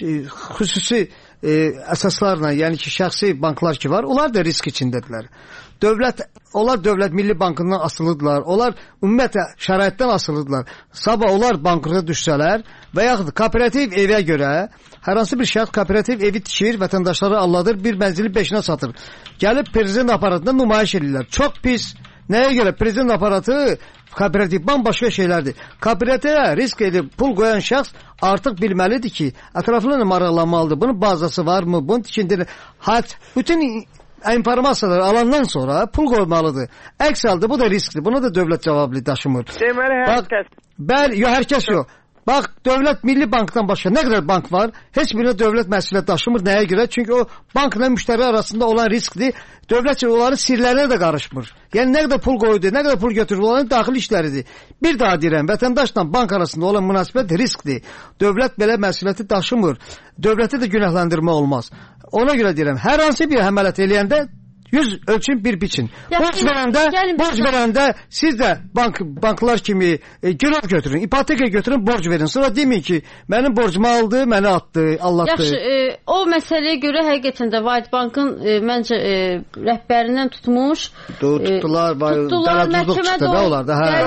xüsusi e, əsaslarla, yəni ki, şəxsi banklar ki var, onlar da risk içindədirlər. Dövlət, onlar Dövlət Milli Bankından asılıdırlar, onlar ümumiyyətlə şəraitdən asılıdırlar. Sabah onlar banklığa düşsələr və yaxud kooperativ evə görə hər hansı bir şəxs kooperativ evi tikir, vətəndaşları alladır, bir mənzili beşinə satır. Gəlib prezident aparatında nümayiş edirlər. Çox pis. Nəyə görə? Prezident aparatı kooperativ bambaşqa şeylərdir. Kooperativə risk edib pul qoyan şəxs artıq bilməlidir ki, ətraflı maraqlanmalıdır. Bunun bazası varmı? Bunun tikintini, hat, bütün informasiyaları alandan sonra pul qoymalıdır. Əks halda bu da riskdir. Buna da dövlət cavablı daşımır. Deməli, hər kəs. Bəli, yox, hər kəs yox. Bax, Dövlət Milli Bankdan başqa nə qədər bank var? Heç birinə dövlət məsuliyyət daşımır. Nəyə görə? Çünki o bankla müştəri arasında olan riskdir. Dövlət onların sirlərinə də qarışmır. Yəni nə qədər pul qoydu, nə qədər pul götürür, onların daxili işləridir. Bir daha deyirəm, vətəndaşla bank arasında olan münasibət riskdir. Dövlət belə məsuliyyəti daşımır. Dövləti də günahlandırma olmaz. Ona görə deyirəm, hər hansı bir əməliyyat eləyəndə yüz ölçün bir biçin. Borc verəndə, borc verəndə siz də bank banklar kimi e, girov götürün, ipoteka götürün, borc verin. Sonra deməyin ki, mənim borcumu aldı, məni atdı, allatdı. Yaxşı, e, o məsələyə görə həqiqətən də Vahid Bankın e, məncə e, rəhbərindən tutmuş, tutdular, e, tutdular, məhkəmədə olar da, hə.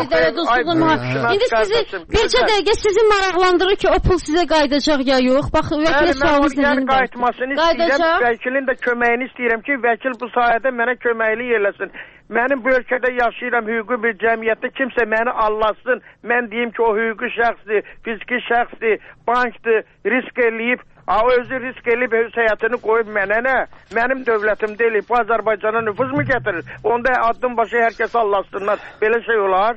İndi sizi bircə dəqiqə sizi maraqlandırır ki, o pul sizə qayıdacaq ya yox? Bax, vəkil sualınız nədir? Qayıtmasını istəyirəm, vəkilin də köməyini istəyirəm ki, vəkil bu sayədə mənə köməkli yerləsin. Mənim bu ölkədə yaşayıram, hüquqi bir cəmiyyətdə kimsə məni allasın. Mən deyim ki, o hüquqi şəxsdir, fiziki şəxsdir, bankdır, risk eləyib, o özü risk eləyib öz həyatını qoyub mənə nə? Mənim dövlətim deyil, bu Azərbaycana nüfuz mu gətirir? Onda addım başı hər kəs allasınlar. Belə şey olar.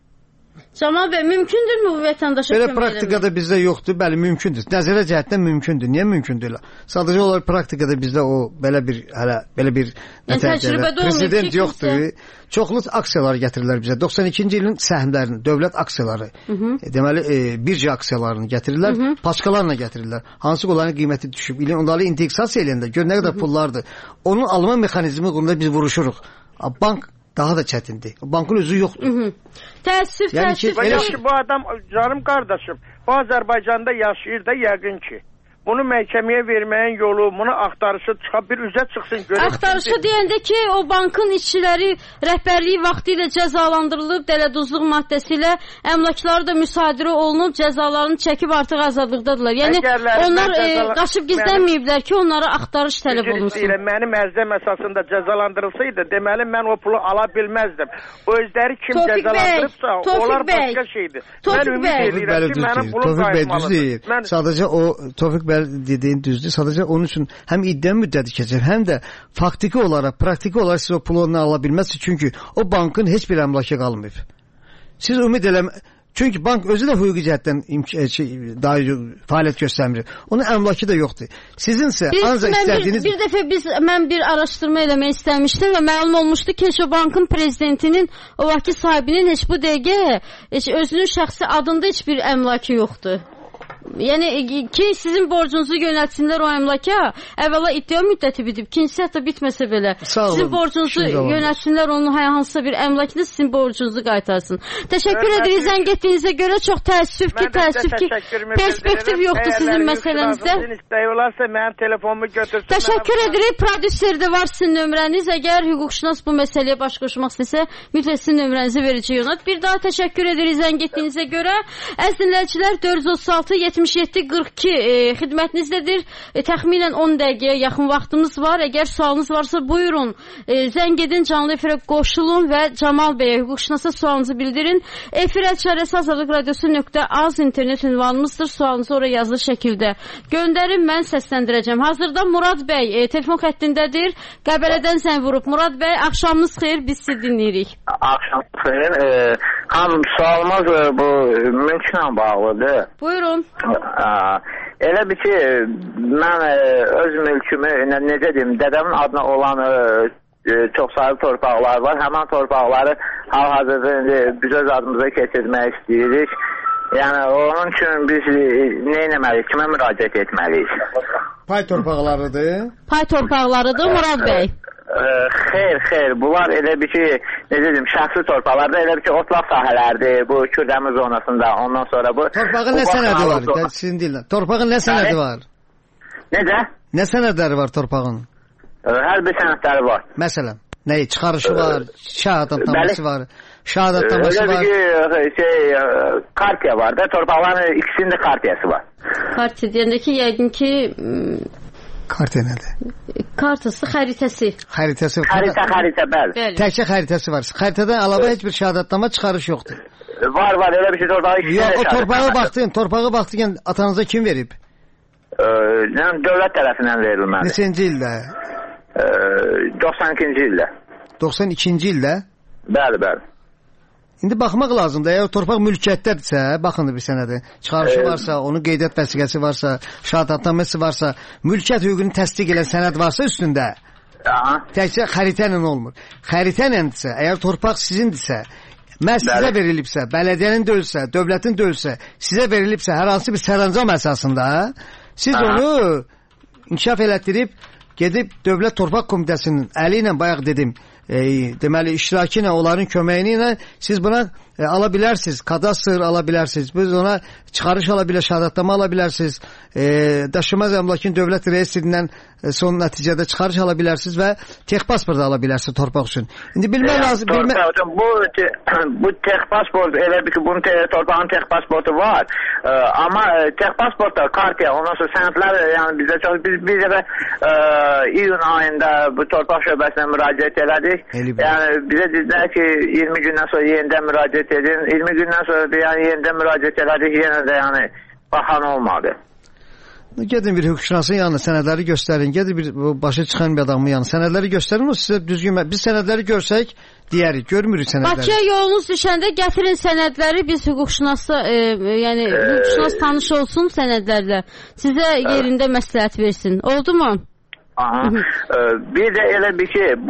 Camal bəy, mümkündürmü bu vətəndaşa kömək eləmək? Belə praktikada bizdə yoxdur, bəli, mümkündür. Nəzərə cəhətdən mümkündür. Niyə mümkündür? Sadəcə olaraq praktikada bizdə o belə bir hələ belə bir yəni, prezident yoxdur. Kimsə... Çoxlu aksiyalar gətirirlər bizə. doxsan ikinci ilin səhmlərini, dövlət aksiyaları, Hı -hı. E, deməli e, birja aksiyalarını gətirirlər, Hı -hı. paçkalarla gətirirlər. Hansı onların qiyməti düşüb, onları indeksasiya eləyəndə gör nə qədər Hı -hı. pullardır. Onun alma mexanizmi qolunda biz vuruşuruq. Bank daha da çətindir. Bankın özü yoxdur. Hı -hı. Təəssüf, yəni təəssüf. Ki, elə... Bu adam, canım qardaşım, bu Azərbaycanda yaşayır da yəqin ki. Bunu məhkəməyə verməyin yolu, bunu axtarışı çıxa bir üzə çıxsın. Axtarışı deyəndə ki, o bankın işçiləri rəhbərliyi vaxtı ilə cəzalandırılıb, dələduzluq maddəsi ilə əmlakları da müsadirə olunub, cəzalarını çəkib artıq azadlıqdadırlar. Yəni, onlar e, qaçıb gizlənməyiblər ki, onlara axtarış tələb olunsun. Deyirəm, mənim ərzəm əsasında cəzalandırılsaydı, deməli, mən o pulu ala bilməzdim. O özləri kim Tofiq cəzalandırıbsa, bəy, onlar bəy, başqa şeydir. Tofiq mən ümid edirəm ki, mənim pulum qayıtmalıdır. Mən... Sadəcə o, Tofiq bəy dediyin düzdür. Sadəcə onun üçün həm iddia müddəti keçir, həm də faktiki olaraq, praktiki olaraq siz o pulu ondan ala bilməzsiniz. Çünki o bankın heç bir əmlakı qalmayıb. Siz ümid eləmə... Çünki bank özü də hüquqi cəhətdən daha fəaliyyət göstərmir. Onun əmlakı da yoxdur. Sizinsə biz, ancaq istədiyiniz... Bir, bir dəfə biz, mən bir araşdırma eləmək istəmişdim və məlum olmuşdu ki, o bankın prezidentinin, o vaxtki sahibinin heç bu dəqiqə heç özünün şəxsi adında heç bir əmlakı yoxdur. Yəni ki, sizin borcunuzu yönətsinlər o əmlaka, əvvəla iddia müddəti bitib, ikincisi hətta bitməsə belə. Sizin borcunuzu yönətsinlər onun hansısa bir əmlakını sizin borcunuzu qaytarsın. Təşəkkür edirik zəng etdiyinizə görə, çox təəssüf ki, təəssüf ki, perspektiv yoxdur sizin məsələnizdə. Təşəkkür edirik, prodüserdə var sizin nömrəniz. Əgər hüquqşünas bu məsələyə baş qoşmaq istəsə, mütləq sizin nömrənizi verəcək ona. Bir daha təşəkkür edirik zəng etdiyinizə görə. Əziz dinləyicilər, dörd yüz otuz altı yetmiş yeddi qırx iki e, xidmətinizdədir. E, təxminən on dəqiqəyə yaxın vaxtımız var. Əgər sualınız varsa buyurun. E, zəng edin, canlı efirə qoşulun və Camal bəyə, hüquqşünasa sualınızı bildirin. Efir əlçarəsi azadlıq radiosu nöqtə az internet ünvanımızdır. Sualınızı oraya yazılı şəkildə göndərin, mən səsləndirəcəm. Hazırda Murad bəy e, telefon xəttindədir. Qəbələdən zəng vurub. Murad bəy, axşamınız xeyir, biz sizi dinləyirik. Axşamınız xeyir. E, hanım, sualımız e, bu mülklə bağlıdır. Buyurun. Elə bir ki, mən öz mülkümü, necə deyim, dədəmin adına olan e, çox saylı torpaqlar var. Həmin torpaqları hal-hazırda biz öz adımıza keçirmək istəyirik. Yəni onun üçün biz nə etməliyik, kimə müraciət etməliyik? Pay torpaqlarıdır. Pay torpaqlarıdır Murad bəy. Ə, xeyr, xeyr. Bunlar elə bir ki, necə deyim, şəxsi torpaqlarda elə bir ki, otlaq sahələrdir. Bu Kürdəmir zonasında. Ondan sonra bu Torpağın nə sənədi var? Sizin dillə. Torpağın nə sənədi var? Necə? Nə sənədləri var torpağın? Ə, hər bir sənədləri var. Məsələn, nəyi çıxarışı var, şəhadətnaməsi var, şəhadətnaməsi var. Öyle bir ki, şey, kartiya var da, torpaqların ikisinin də kartiyası var. Kartiya deyəndə ki, yəqin ki... Kartiya nədir? Kartası, xəritəsi. Xəritəsi. Xəritə, xəritə, bəli. Təkcə xəritəsi var. Xəritədən əlavə heç bir şəhadətnamə çıxarış yoxdur. Var, var, elə bir şey torpağı ikisinin Yox, də o torpağı baxdın, torpağı baxdın, atanıza kim verib? Ee, dövlət tərəfindən verilməli. Neçənci ildə? Ee, doxsan ikinci ildə. doxsan ikinci ildə? Bəli, bəli. İndi baxmaq lazımdır. Əgər torpaq mülkiyyətdədirsə, baxın bir sənədi. Çıxarışı varsa, onun qeydiyyat vəsiqəsi varsa, şəhadətnaməsi varsa, mülkiyyət hüququnu təsdiq edən sənəd varsa üstündə. Aha. Təkcə xəritə ilə olmur. Xəritə iləndirsə, əgər torpaq sizindirsə, məhz sizə verilibsə, bələdiyyənin deyilsə, dövlətin deyilsə, sizə verilibsə, hər hansı bir sərəncam əsasında, siz Aha. onu inkişaf elətdirib, gedib Dövlət Torpaq Komitəsinin əli ilə, bayaq dedim, e, deməli iştirakı ilə, onların köməyi ilə siz buna e, ala bilərsiniz, kadastr ala bilərsiniz, biz ona çıxarış ala bilər, şəhadətnamə ala bilərsiniz, e, daşınmaz əmlakın dövlət reyestrindən e, son nəticədə çıxarış ala bilərsiniz və tex pasport ala bilərsiniz torpaq üçün. İndi bilmək lazım, bilmə... Bu, te, bu tex pasport, elə bir ki, bunun te, torpağın tex pasportu var, e, amma tex pasportda kartiya, ondan sonra sənədlər, yəni bizdə çox, biz bir dəfə e, iyun ayında bu torpaq şöbəsinə müraciət elədik. Elib. Yəni bizə dedilər ki, iyirmi gündən sonra yenidən müraciət edin. iyirmi gündən sonra da yəni yenidən müraciət elədik, yenə də yəni baxan olmadı. Gedin bir hüquqşünasın yanına sənədləri göstərin. Gedin bir başı çıxan bir adamın yanına sənədləri göstərin. O sizə düzgün, biz sənədləri görsək deyərik, görmürük sənədləri. Bakıya yolunuz düşəndə gətirin sənədləri, biz hüquqşünası, e, yəni e, hüquqşünas tanış olsun sənədlərlə. Sizə yerində məsləhət versin. Oldu mu? Aha. Bir də elə bir ki, bu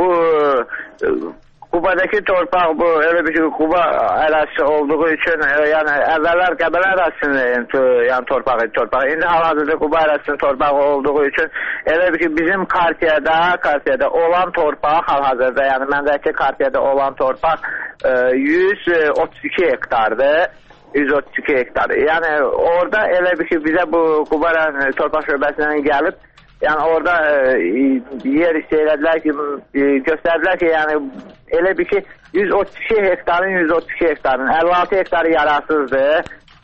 Qubadakı torpaq bu elə bir ki, Quba ərazisi olduğu üçün, yəni əvvəllər Qəbələ ərazisinin yəni torpağı, torpağı. İndi hal-hazırda Quba ərazisinin torpağı olduğu üçün elə bir ki, bizim kartiyada, kartiyada olan torpaq hal-hazırda, yəni məndəki kartiyada olan torpaq yüz otuz iki hektardır. yüz otuz iki hektar. Yəni orada elə bir ki, bizə bu Quba torpaq şöbəsindən gəlib, yəni orada e, yer istəyirədilər ki, e, göstərdilər ki, yəni elə bir ki, yüz otuz iki hektarın yüz otuz iki hektarın əlli altı hektarı yararsızdır.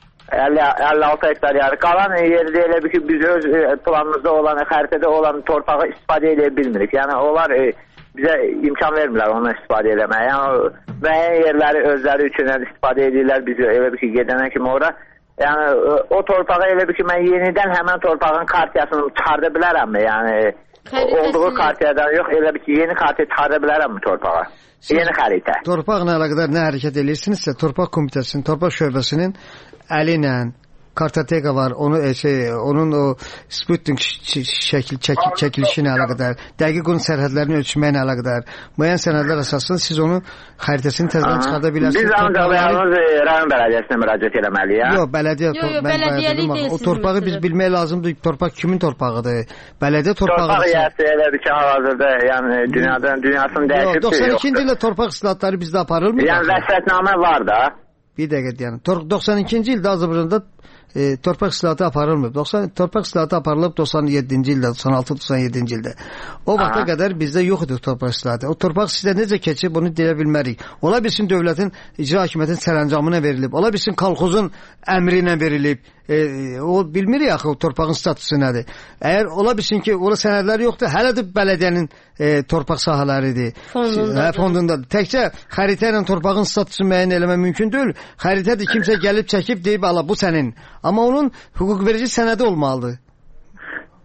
əlli altı hektar yarı. Qalan yerdə elə bir ki, biz öz planımızda olan, xəritədə olan torpağı istifadə edə bilmirik. Yəni onlar e, bizə imkan vermirlər onu istifadə eləməyə. Yəni müəyyən yerləri özləri üçün istifadə edirlər biz elə bir ki, gedənə kimi ora. Yəni o torpağı elə bir ki, mən yenidən həmən torpağın kartiyasını çıxarda bilərəmmi? Yəni olduğu kartiyadan yox, elə bir ki, yeni kartiya çıxarda bilərəmmi torpağa? Siz yeni xəritə. Torpaqla əlaqədar nə hərəkət edirsinizsə, Torpaq Komitəsinin, Torpaq Şöbəsinin əli ilə kartoteka var, onu şey, onun o Sputnik şəkil çəkil, çəkilişi ilə əlaqədar, dəqiq onun sərhədlərini ölçməklə əlaqədar, müəyyən sənədlər əsasında siz onu xəritəsini təzədən çıxarda bilərsiniz. Biz ancaq yalnız rayon bələdiyyəsinə müraciət etməliyik. Yox, bələdiyyə, yo, yo, bələdiyyəlik deyilsiniz. O torpağı biz bilmək lazımdır. Torpaq kimin torpağıdır? Bələdiyyə torpağıdır. Torpaq yəsi elə bir ki, hal-hazırda, yəni dünyadan, dünyasını dəyişib. doxsan ikinci ildə torpaq islahatları bizdə aparılmır. Yəni vəsətnamə var da. Bir dəqiqə deyəlim. doxsan ikinci ildə Azərbaycanda E, torpaq islahatı aparılmır. doxsan torpaq islahatı aparılıb doxsan yeddinci ildə, doxsan altı doxsan yeddinci ildə. O vaxta Aha. qədər bizdə yox idi torpaq islahatı. O torpaq sizdə necə keçib, bunu deyə bilmərik. Ola bilsin dövlətin icra hakimiyyətinin sərəncamına verilib. Ola bilsin kolxozun əmri ilə verilib. E, o bilmirik axı o torpağın statusu nədir. Əgər ola bilsin ki, ora sənədlər yoxdur, hələ də bələdiyyənin e, torpaq sahələridir. Fondundadır. Hə, fondundadır. Təkcə xəritə ilə torpağın statusunu müəyyən eləmək mümkün deyil. Xəritədir, kimsə gəlib çəkib deyib, ala bu sənin. Amma onun hüquq verici sənədi olmalıdır.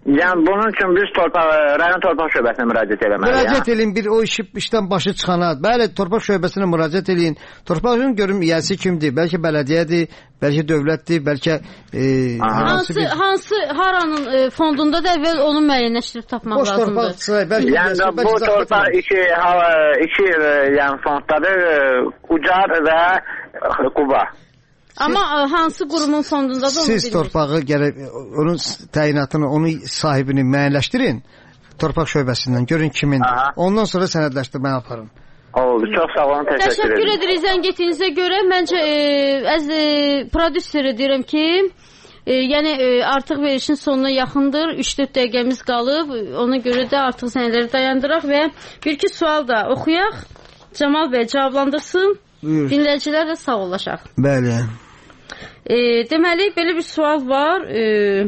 Yəni bunun üçün biz torpaq rayon torpaq şöbəsinə müraciət etməliyik. Müraciət edin bir o işi işdən başı çıxana. Bəli, torpaq şöbəsinə müraciət edin. Torpağın görüm yəsi kimdir? Bəlkə bələdiyyədir, bəlkə dövlətdir, bəlkə e, hansı bir... hansı haranın e, fondunda da əvvəl onu müəyyənləşdirib tapmaq boş lazımdır. Boş torpaq, bəlkə yəni bəlkə, bu bəlkə torpaq iki iki yəni fonddadır, Ucar və Quba. Amma siz, hansı qurumun fondunda da onu siz bilmirsiniz? Torpağı gərək onun təyinatını, onun sahibini müəyyənləşdirin. Torpaq şöbəsindən görün kimindir. Aha. Ondan sonra sənədləşdirməni aparın. Oldu. Çox sağ olun. Təşəkkür, təşəkkür edirik zəng etdiyinizə görə. Məncə e, əz e, prodüseri deyirəm ki, e, yəni e, artıq verişin sonuna yaxındır. üç dörd dəqiqəmiz qalıb. Ona görə də artıq sənədləri dayandıraq və bir-iki sual da oxuyaq. Camal bəy cavablandırsın. Buyur. Dinləyicilər də sağ olaşaq. Bəli. E, deməli, belə bir sual var. E,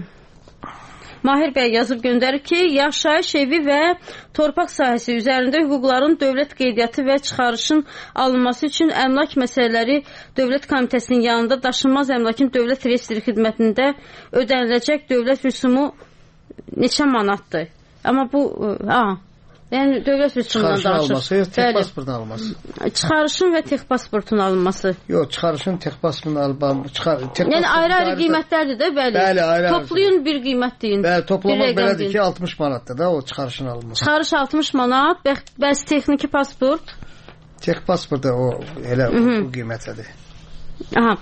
Mahir bəy yazıb göndərib ki, yaşayış evi və torpaq sahəsi üzərində hüquqların dövlət qeydiyyatı və çıxarışın alınması üçün əmlak məsələləri Dövlət Komitəsinin yanında daşınmaz əmlakın dövlət reyestri xidmətində ödəniləcək dövlət rüsumu neçə manatdır? Amma bu... A, yəni dövlət rüsumundan danışır. Çıxarışın alınması, yox, tek pasportun alınması. Çıxarışın və tek pasportun alınması. Yox, çıxarışın tek pasportun alınması. Yəni ayrı-ayrı qiymətlərdir də, bəli. Bəli, ayrı-ayrı. Toplayın bir qiymət deyin. Bəli, toplamaq belədir ki, altmış manatdır da o çıxarışın alınması. Çıxarış altmış manat, bəs texniki pasport? Tek pasport da o elə Hı -hı. o qiymətədir. Aha.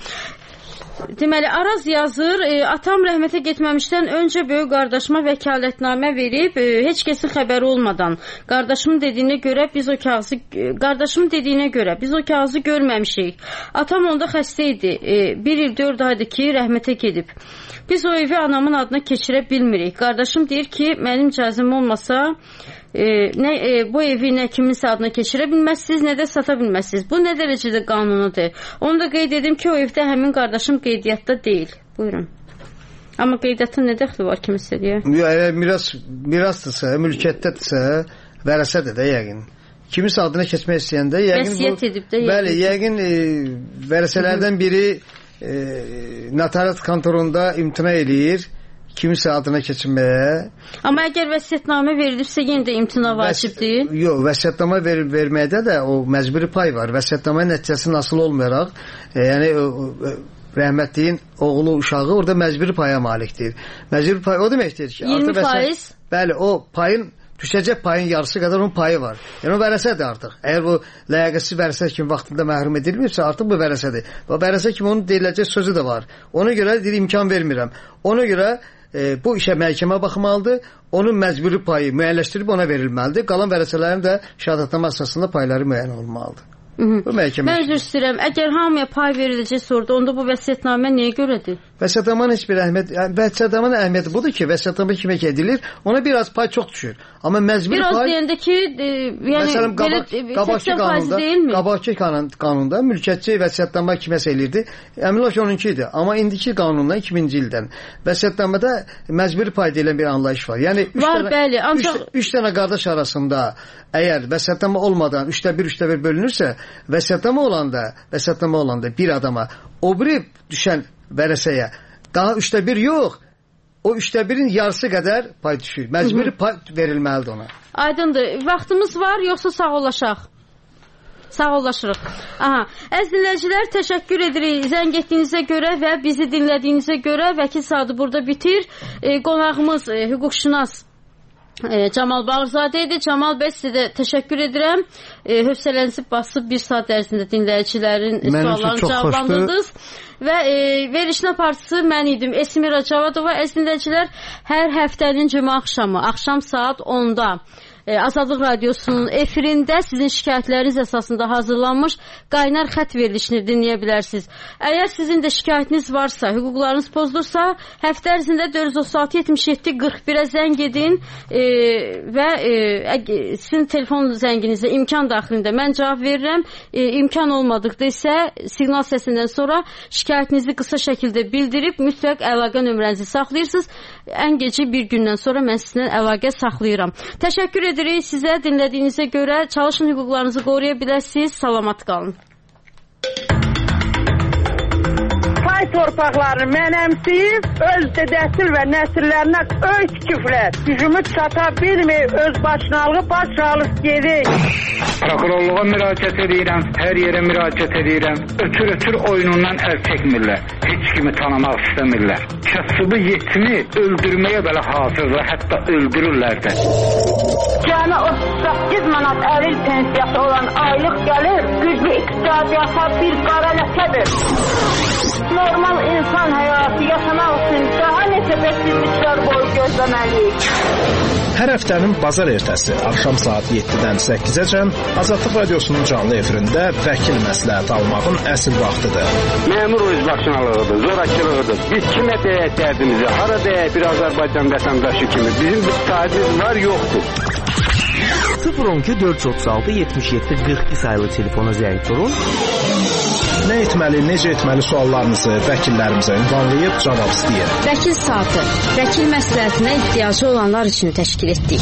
Deməli, Araz yazır, e, atam rəhmətə getməmişdən öncə böyük qardaşıma vəkalətnamə verib, e, heç kəsin xəbəri olmadan. Qardaşımın dediyinə görə biz o kağızı e, qardaşımın dediyinə görə biz o kağızı görməmişik. Atam onda xəstə idi. E, bir il dörd aydır ki, rəhmətə gedib. Biz o evi anamın adına keçirə bilmirik. Qardaşım deyir ki, mənim icazəm olmasa e, nə, e, bu evi nə kiminsə adına keçirə bilməzsiniz, nə də sata bilməzsiniz. Bu nə dərəcədə qanunudur? Onu da qeyd edim ki, o evdə həmin qardaşım qeydiyyatda deyil. Buyurun. Amma qeydiyyatın nə dəxli var kimisə deyə? Əgər miras, mirasdırsa, mülkiyyətdədirsə, vərəsədir də yəqin. Kimisə adına keçmək istəyəndə yəqin bu... Vəsiyyət edib də yəqin. Bəli, yəqin e, vərəsələrdən biri e, notariat kontorunda imtina eləyir kimisə adına keçinməyə. Amma əgər vəsiyyətnamə verilirsə yenə də imtina vacibdir. Vəs yox, vəsiyyətnamə ver verməkdə də o məcburi pay var. Vəsiyyətnamə nəticəsi nasıl olmayaraq, e, yəni o, o, rəhmətliyin oğlu, uşağı orada məcburi paya malikdir. Məcburi pay o deməkdir ki, iyirmi faiz. Bəli, o payın düşəcək payın yarısı qədər onun payı var. Yəni o vərəsədir artıq. Əgər bu ləyaqətsiz vərəsə kimi vaxtında məhrum edilmirsə, artıq bu vərəsədir. Və vərəsə kimi onun deyiləcək sözü də var. Ona görə deyir, imkan vermirəm. Ona görə e, bu işə məhkəmə baxmalıdır. Onun məcburi payı müəyyənləşdirib ona verilməlidir. Qalan vərəsələrin də şəhadətnamə əsasında payları müəyyən olmalıdır. Bu məhkəmə. Mən üzr istəyirəm. Əgər hamıya pay veriləcək sordu, onda bu vəsiyyətnamə niyə görədir? Vəsiyyətnamanın heç bir əhəmiyyəti, yəni vəsiyyətnamanın əhəmiyyəti budur ki, vəsiyyətnamə kimə edilir, ona biraz pay çox düşür. Amma məcburi biraz pay biraz deyəndə ki, e, yəni məsələn, qabaq, belə qabaqki qanunda, qabaqki qanun, qanunda mülkiyyətçi vəsiyyətnamə kiməsə elirdi. Əmin ol ki, onunki idi. Amma indiki qanundan iki minci ildən vəsiyyətnamədə məcburi pay deyilən bir anlayış var. Yəni üç var, dənə, bəli, ancaq üç, üç dənə qardaş arasında əgər vəsiyyətnamə olmadan üçdə bir, üçdə bir bölünürsə, vəsiyyətnamə olanda, vəsiyyətnamə olanda bir adama o biri düşən vərəsəyə daha üçdə bir yox, o üçdə birin yarısı qədər pay düşür. Məcburi pay verilməlidir ona. Aydındır. Vaxtımız var, yoxsa sağollaşaq? Sağollaşırıq. Aha. Əziz dinləyicilər, təşəkkür edirik zəng etdiyinizə görə və bizi dinlədiyinizə görə. Vəkil Sadı burada bitir. E, qonağımız e, hüquqşünas E, Camal Bağırzadə idi. Camal bəy, sizə də təşəkkür edirəm. E, hövsələnizi basıb bir saat ərzində dinləyicilərin suallarını cavablandırdınız. Və e, verilişin aparıcısı mən idim. Esmira Cavadova. Əziz dinləyicilər, hər həftənin cümə axşamı, axşam saat onda Azadlıq Radiosunun efirində sizin şikayətləriniz əsasında hazırlanmış qaynar xət verilişini dinləyə bilərsiniz. Əgər sizin də şikayətiniz varsa, hüquqlarınız pozulursa, həftə ərzində dörd yüz otuz altı yetmiş yeddi qırx birə zəng edin e, və e, sizin telefon zənginizə imkan daxilində mən cavab verirəm. E, imkan olmadıqda isə siqnal səsindən sonra şikayətinizi qısa şəkildə bildirib mütləq əlaqə nömrənizi saxlayırsınız. Ən gecə bir gündən sonra mən sizinlə əlaqə saxlayıram. Təşəkkür edirik sizə dinlədiyinizə görə. Çalışın hüquqlarınızı qoruya biləsiniz. Salamat qalın. torpaqlarını mənəmsiyib, öz dədəsil və nəsillərinə öz küflər, gücümü çata bilməyib, öz başınalığı başsağlıq gedir. Prokurorluğa müraciət edirəm, hər yerə müraciət edirəm. Ötür-ötür oyunundan əl çəkmirlər, heç kimi tanımaq istəmirlər. Kasıbı yetimi öldürməyə belə hazırlar, hətta öldürürlər də. Cəmi otuz səkkiz manat əril pensiyası olan aylıq gəlir, güclü iqtisadiyyata bir qara ləkədir. Normal insan həyatı yaşamaq üçün daha neçə bəksizliklər boyu gözləməliyik. Hər həftənin bazar ertəsi axşam saat yeddidən səkkizəcən Azadlıq Radiosunun canlı efirində vəkil məsləhəti almağın əsl vaxtıdır. Məmur özbaşınalığıdır, zorakılığıdır. Biz kimə deyək dərdimizi, hara deyək bir Azərbaycan vətəndaşı kimi. Bizim bir sahibimiz var, yoxdur. sıfır on iki dörd yüz otuz altı yetmiş yeddi qırx iki sayılı telefona zəng vurun. Nə etməli, necə etməli suallarınızı vəkillərimizə ünvanlayıb cavab istəyir. Vəkil saatı, vəkil məsləhətinə ehtiyacı olanlar üçün təşkil etdik.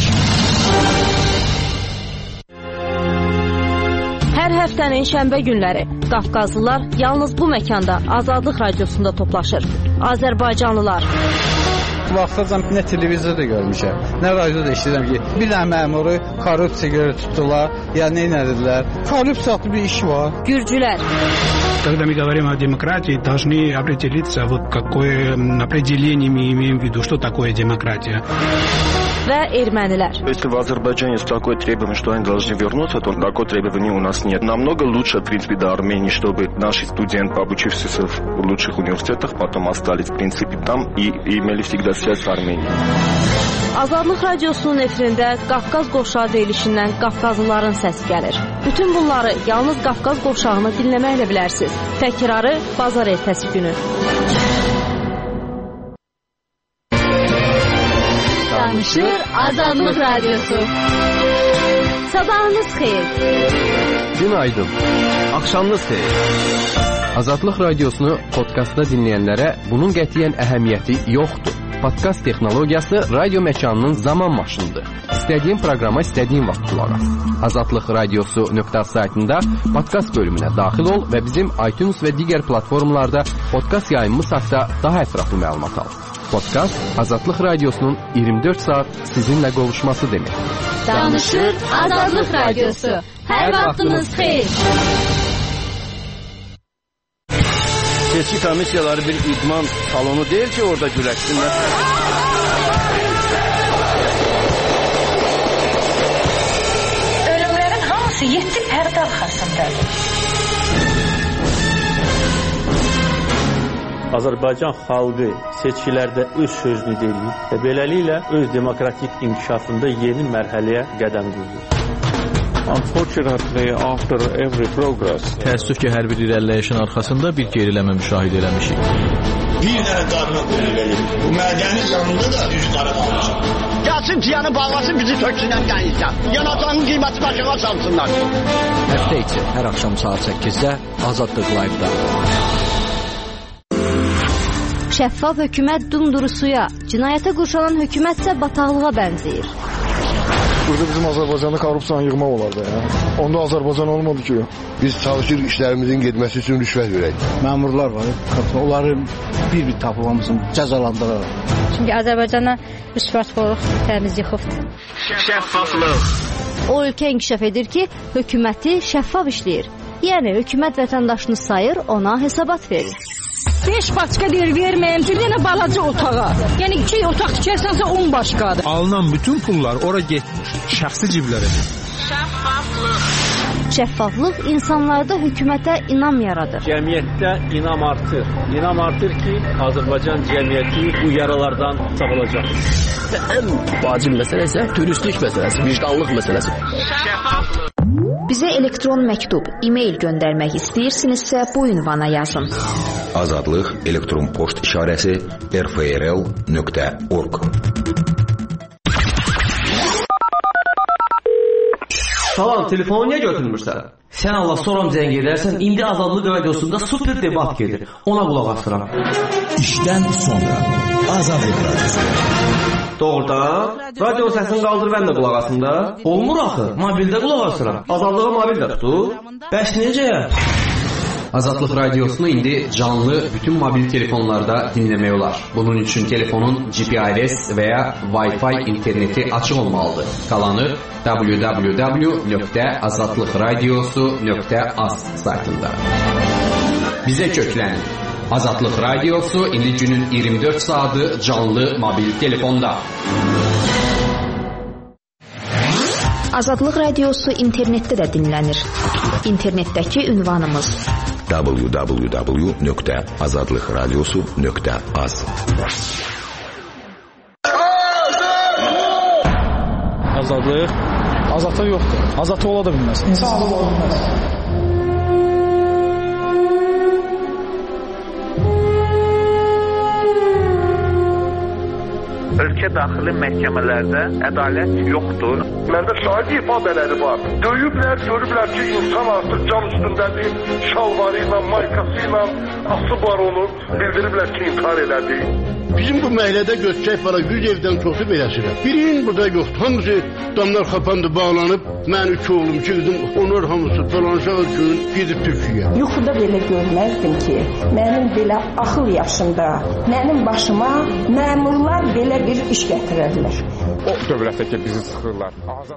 Hər həftənin şənbə günləri Qafqazlılar yalnız bu məkanda Azadlıq Radiosunda toplaşır. Azərbaycanlılar. Vaxtlardan nə televizorda görmüşəm, nə radioda eşidirəm ki, bir dənə məmuru korrupsiya görə tutdular, ya nə edilər? Korrupsiyalı bir iş var. Gürcülər. Когда мы говорим о демократии, должны определиться, вот какое определение мы имеем в виду, что такое демократия. Və ermənilər. Если в Азербайджане есть такое требование, что они должны вернуться, то такое требование у нас нет. Намного лучше, в принципе, до Армении, чтобы наши студенты, обучившиеся в лучших университетах, потом остались, в принципе, там и, и имели всегда связь с Арменией. Azadlıq Radiosunun efirində Qafqaz qovşağı deyilişindən Qafqazlıların səsi gəlir. Bütün bunları yalnız Qafqaz qovşağını dinləməklə bilərsiniz. Təkrarı bazar ertəsi günü. Danışır Azadlıq Radiosu. Sabahınız xeyir. Günaydın. Axşamınız xeyir. Azadlıq Radiosunu podkastda dinləyənlərə bunun qətiyyən əhəmiyyəti yoxdur. Podkast texnologiyası radio məkanının zaman maşınıdır. İstədiyin proqrama istədiyin vaxt qulaq as. azadlıq radiosu nöqtə saytında podkast bölümünə daxil ol və bizim iTunes və digər platformalarda podkast yayımımız haqqında daha ətraflı məlumat al. Podkast Azadlıq Radiosunun iyirmi dörd saat sizinlə qovuşması demək. Danışır Azadlıq Radiosu. Hər vaxtınız xeyir. Seçki komissiyaları bir idman salonu deyil ki, orada güləşsinlər. Ölümlərin hamısı yeddi pərdə arxasındadır. Azərbaycan xalqı seçkilərdə öz sözünü deyir və beləliklə öz demokratik inkişafında yeni mərhələyə qədəm qoyur. Unfortunately, after every progress, təəssüf ki, hər bir irəliləyişin arxasında bir geriləmə müşahidə eləmişik. Bir dənə qadına qulluq bu mədənin yanında da düz qara qalmışam. Gəlsin piyanı bağlasın, bizi töksünlər qənizdən. Yanacağın qiyməti başına çalsınlar. Həftə içi hər axşam saat səkkizdə Azadlıq Live-da. Şəffaf hökumət dumduru suya, cinayətə qurşalan hökumətsə bataqlığa bənzəyir. Burada bizim Azərbaycanda korrupsiyanı yığmaq olar da ya. Onda Azərbaycan olmadı ki. Biz çalışır işlərimizin getməsi üçün rüşvət verək. Məmurlar var, onları bir-bir tapılmasın, cəzalandıraraq. Çünki Azərbaycana rüşvətxorluq təmiz yıxıbdır. Şəffaflıq. O ölkə inkişaf edir ki, hökuməti şəffaf işləyir. Yəni hökumət vətəndaşını sayır, ona hesabat verir. beş başqa deyir, verməyəm ki, yenə balaca otağa. Yəni iki otaq tikərsənsə on başqadır. Alınan bütün pullar ora getmiş, şəxsi ciblərə. Şəffaflıq. Şəffaflıq insanlarda hökumətə inam yaradır. Cəmiyyətdə inam artır. İnam artır ki, Azərbaycan cəmiyyəti bu yaralardan sağalacaq. Ən vacib məsələ isə dürüstlük məsələsi, vicdanlıq məsələsi. Şəffaflıq. Bizə elektron məktub, e-mail göndərmək istəyirsinizsə bu ünvana yazın. Azadlıq elektron poçt işarəsi r f r l nöqtə org. Salam, telefonu niyə götürmürsən? Sən Allah soram zəng edərsən, indi Azadlıq Radiosunda super debat gedir. Ona qulaq asıram. İşdən sonra Azadlıq Radiosu. Doğrudan, radio səsini qaldır, mən də qulaq asım da. Olmur axı, mobildə qulaq asıram. Azadlığa mobil də tutur. Bəs necə? Azadlıq radiosunu indi canlı bütün mobil telefonlarda dinləmək olar. Bunun üçün telefonun G P R S və ya Wi-Fi interneti açıq olmalıdır. Qalanı w w w nöqtə azadlıq radiosu nöqtə az saytında. Bizə köklənin. Azadlıq radiosu indi günün iyirmi dörd saatı canlı mobil telefonda. Azadlıq radiosu internetdə də dinlənir. İnternetdəki ünvanımız w w w nöqtə azadlıq radiosu nöqtə az. Azadlıq? Azadlıq yoxdur. Azadlıq ola da bilməz. İnsan ola bilməz. Ölkə daxili məhkəmələrdə ədalət yoxdur. Məndə şahid ifadələri var. Döyüblər, görüblər ki, insan artıq can üstündədir. Şalvarı ilə, maykası ilə asıb var onu. Bildiriblər ki, intihar elədi. Bizim bu məhəllədə göçək var, yüz evdən çoxu beləsirə. Birinin burada yoxdur. Hamısı damlar xapandı, bağlanıb. Mən iki oğlum, iki qızım, onlar hamısı dolanışaq üçün gedib Türkiyəyə. Yuxuda belə görməzdim ki, mənim belə axıl yaşımda, mənim başıma məmurlar belə bir iş gətirərlər. O dövlətdəki bizi sıxırlar.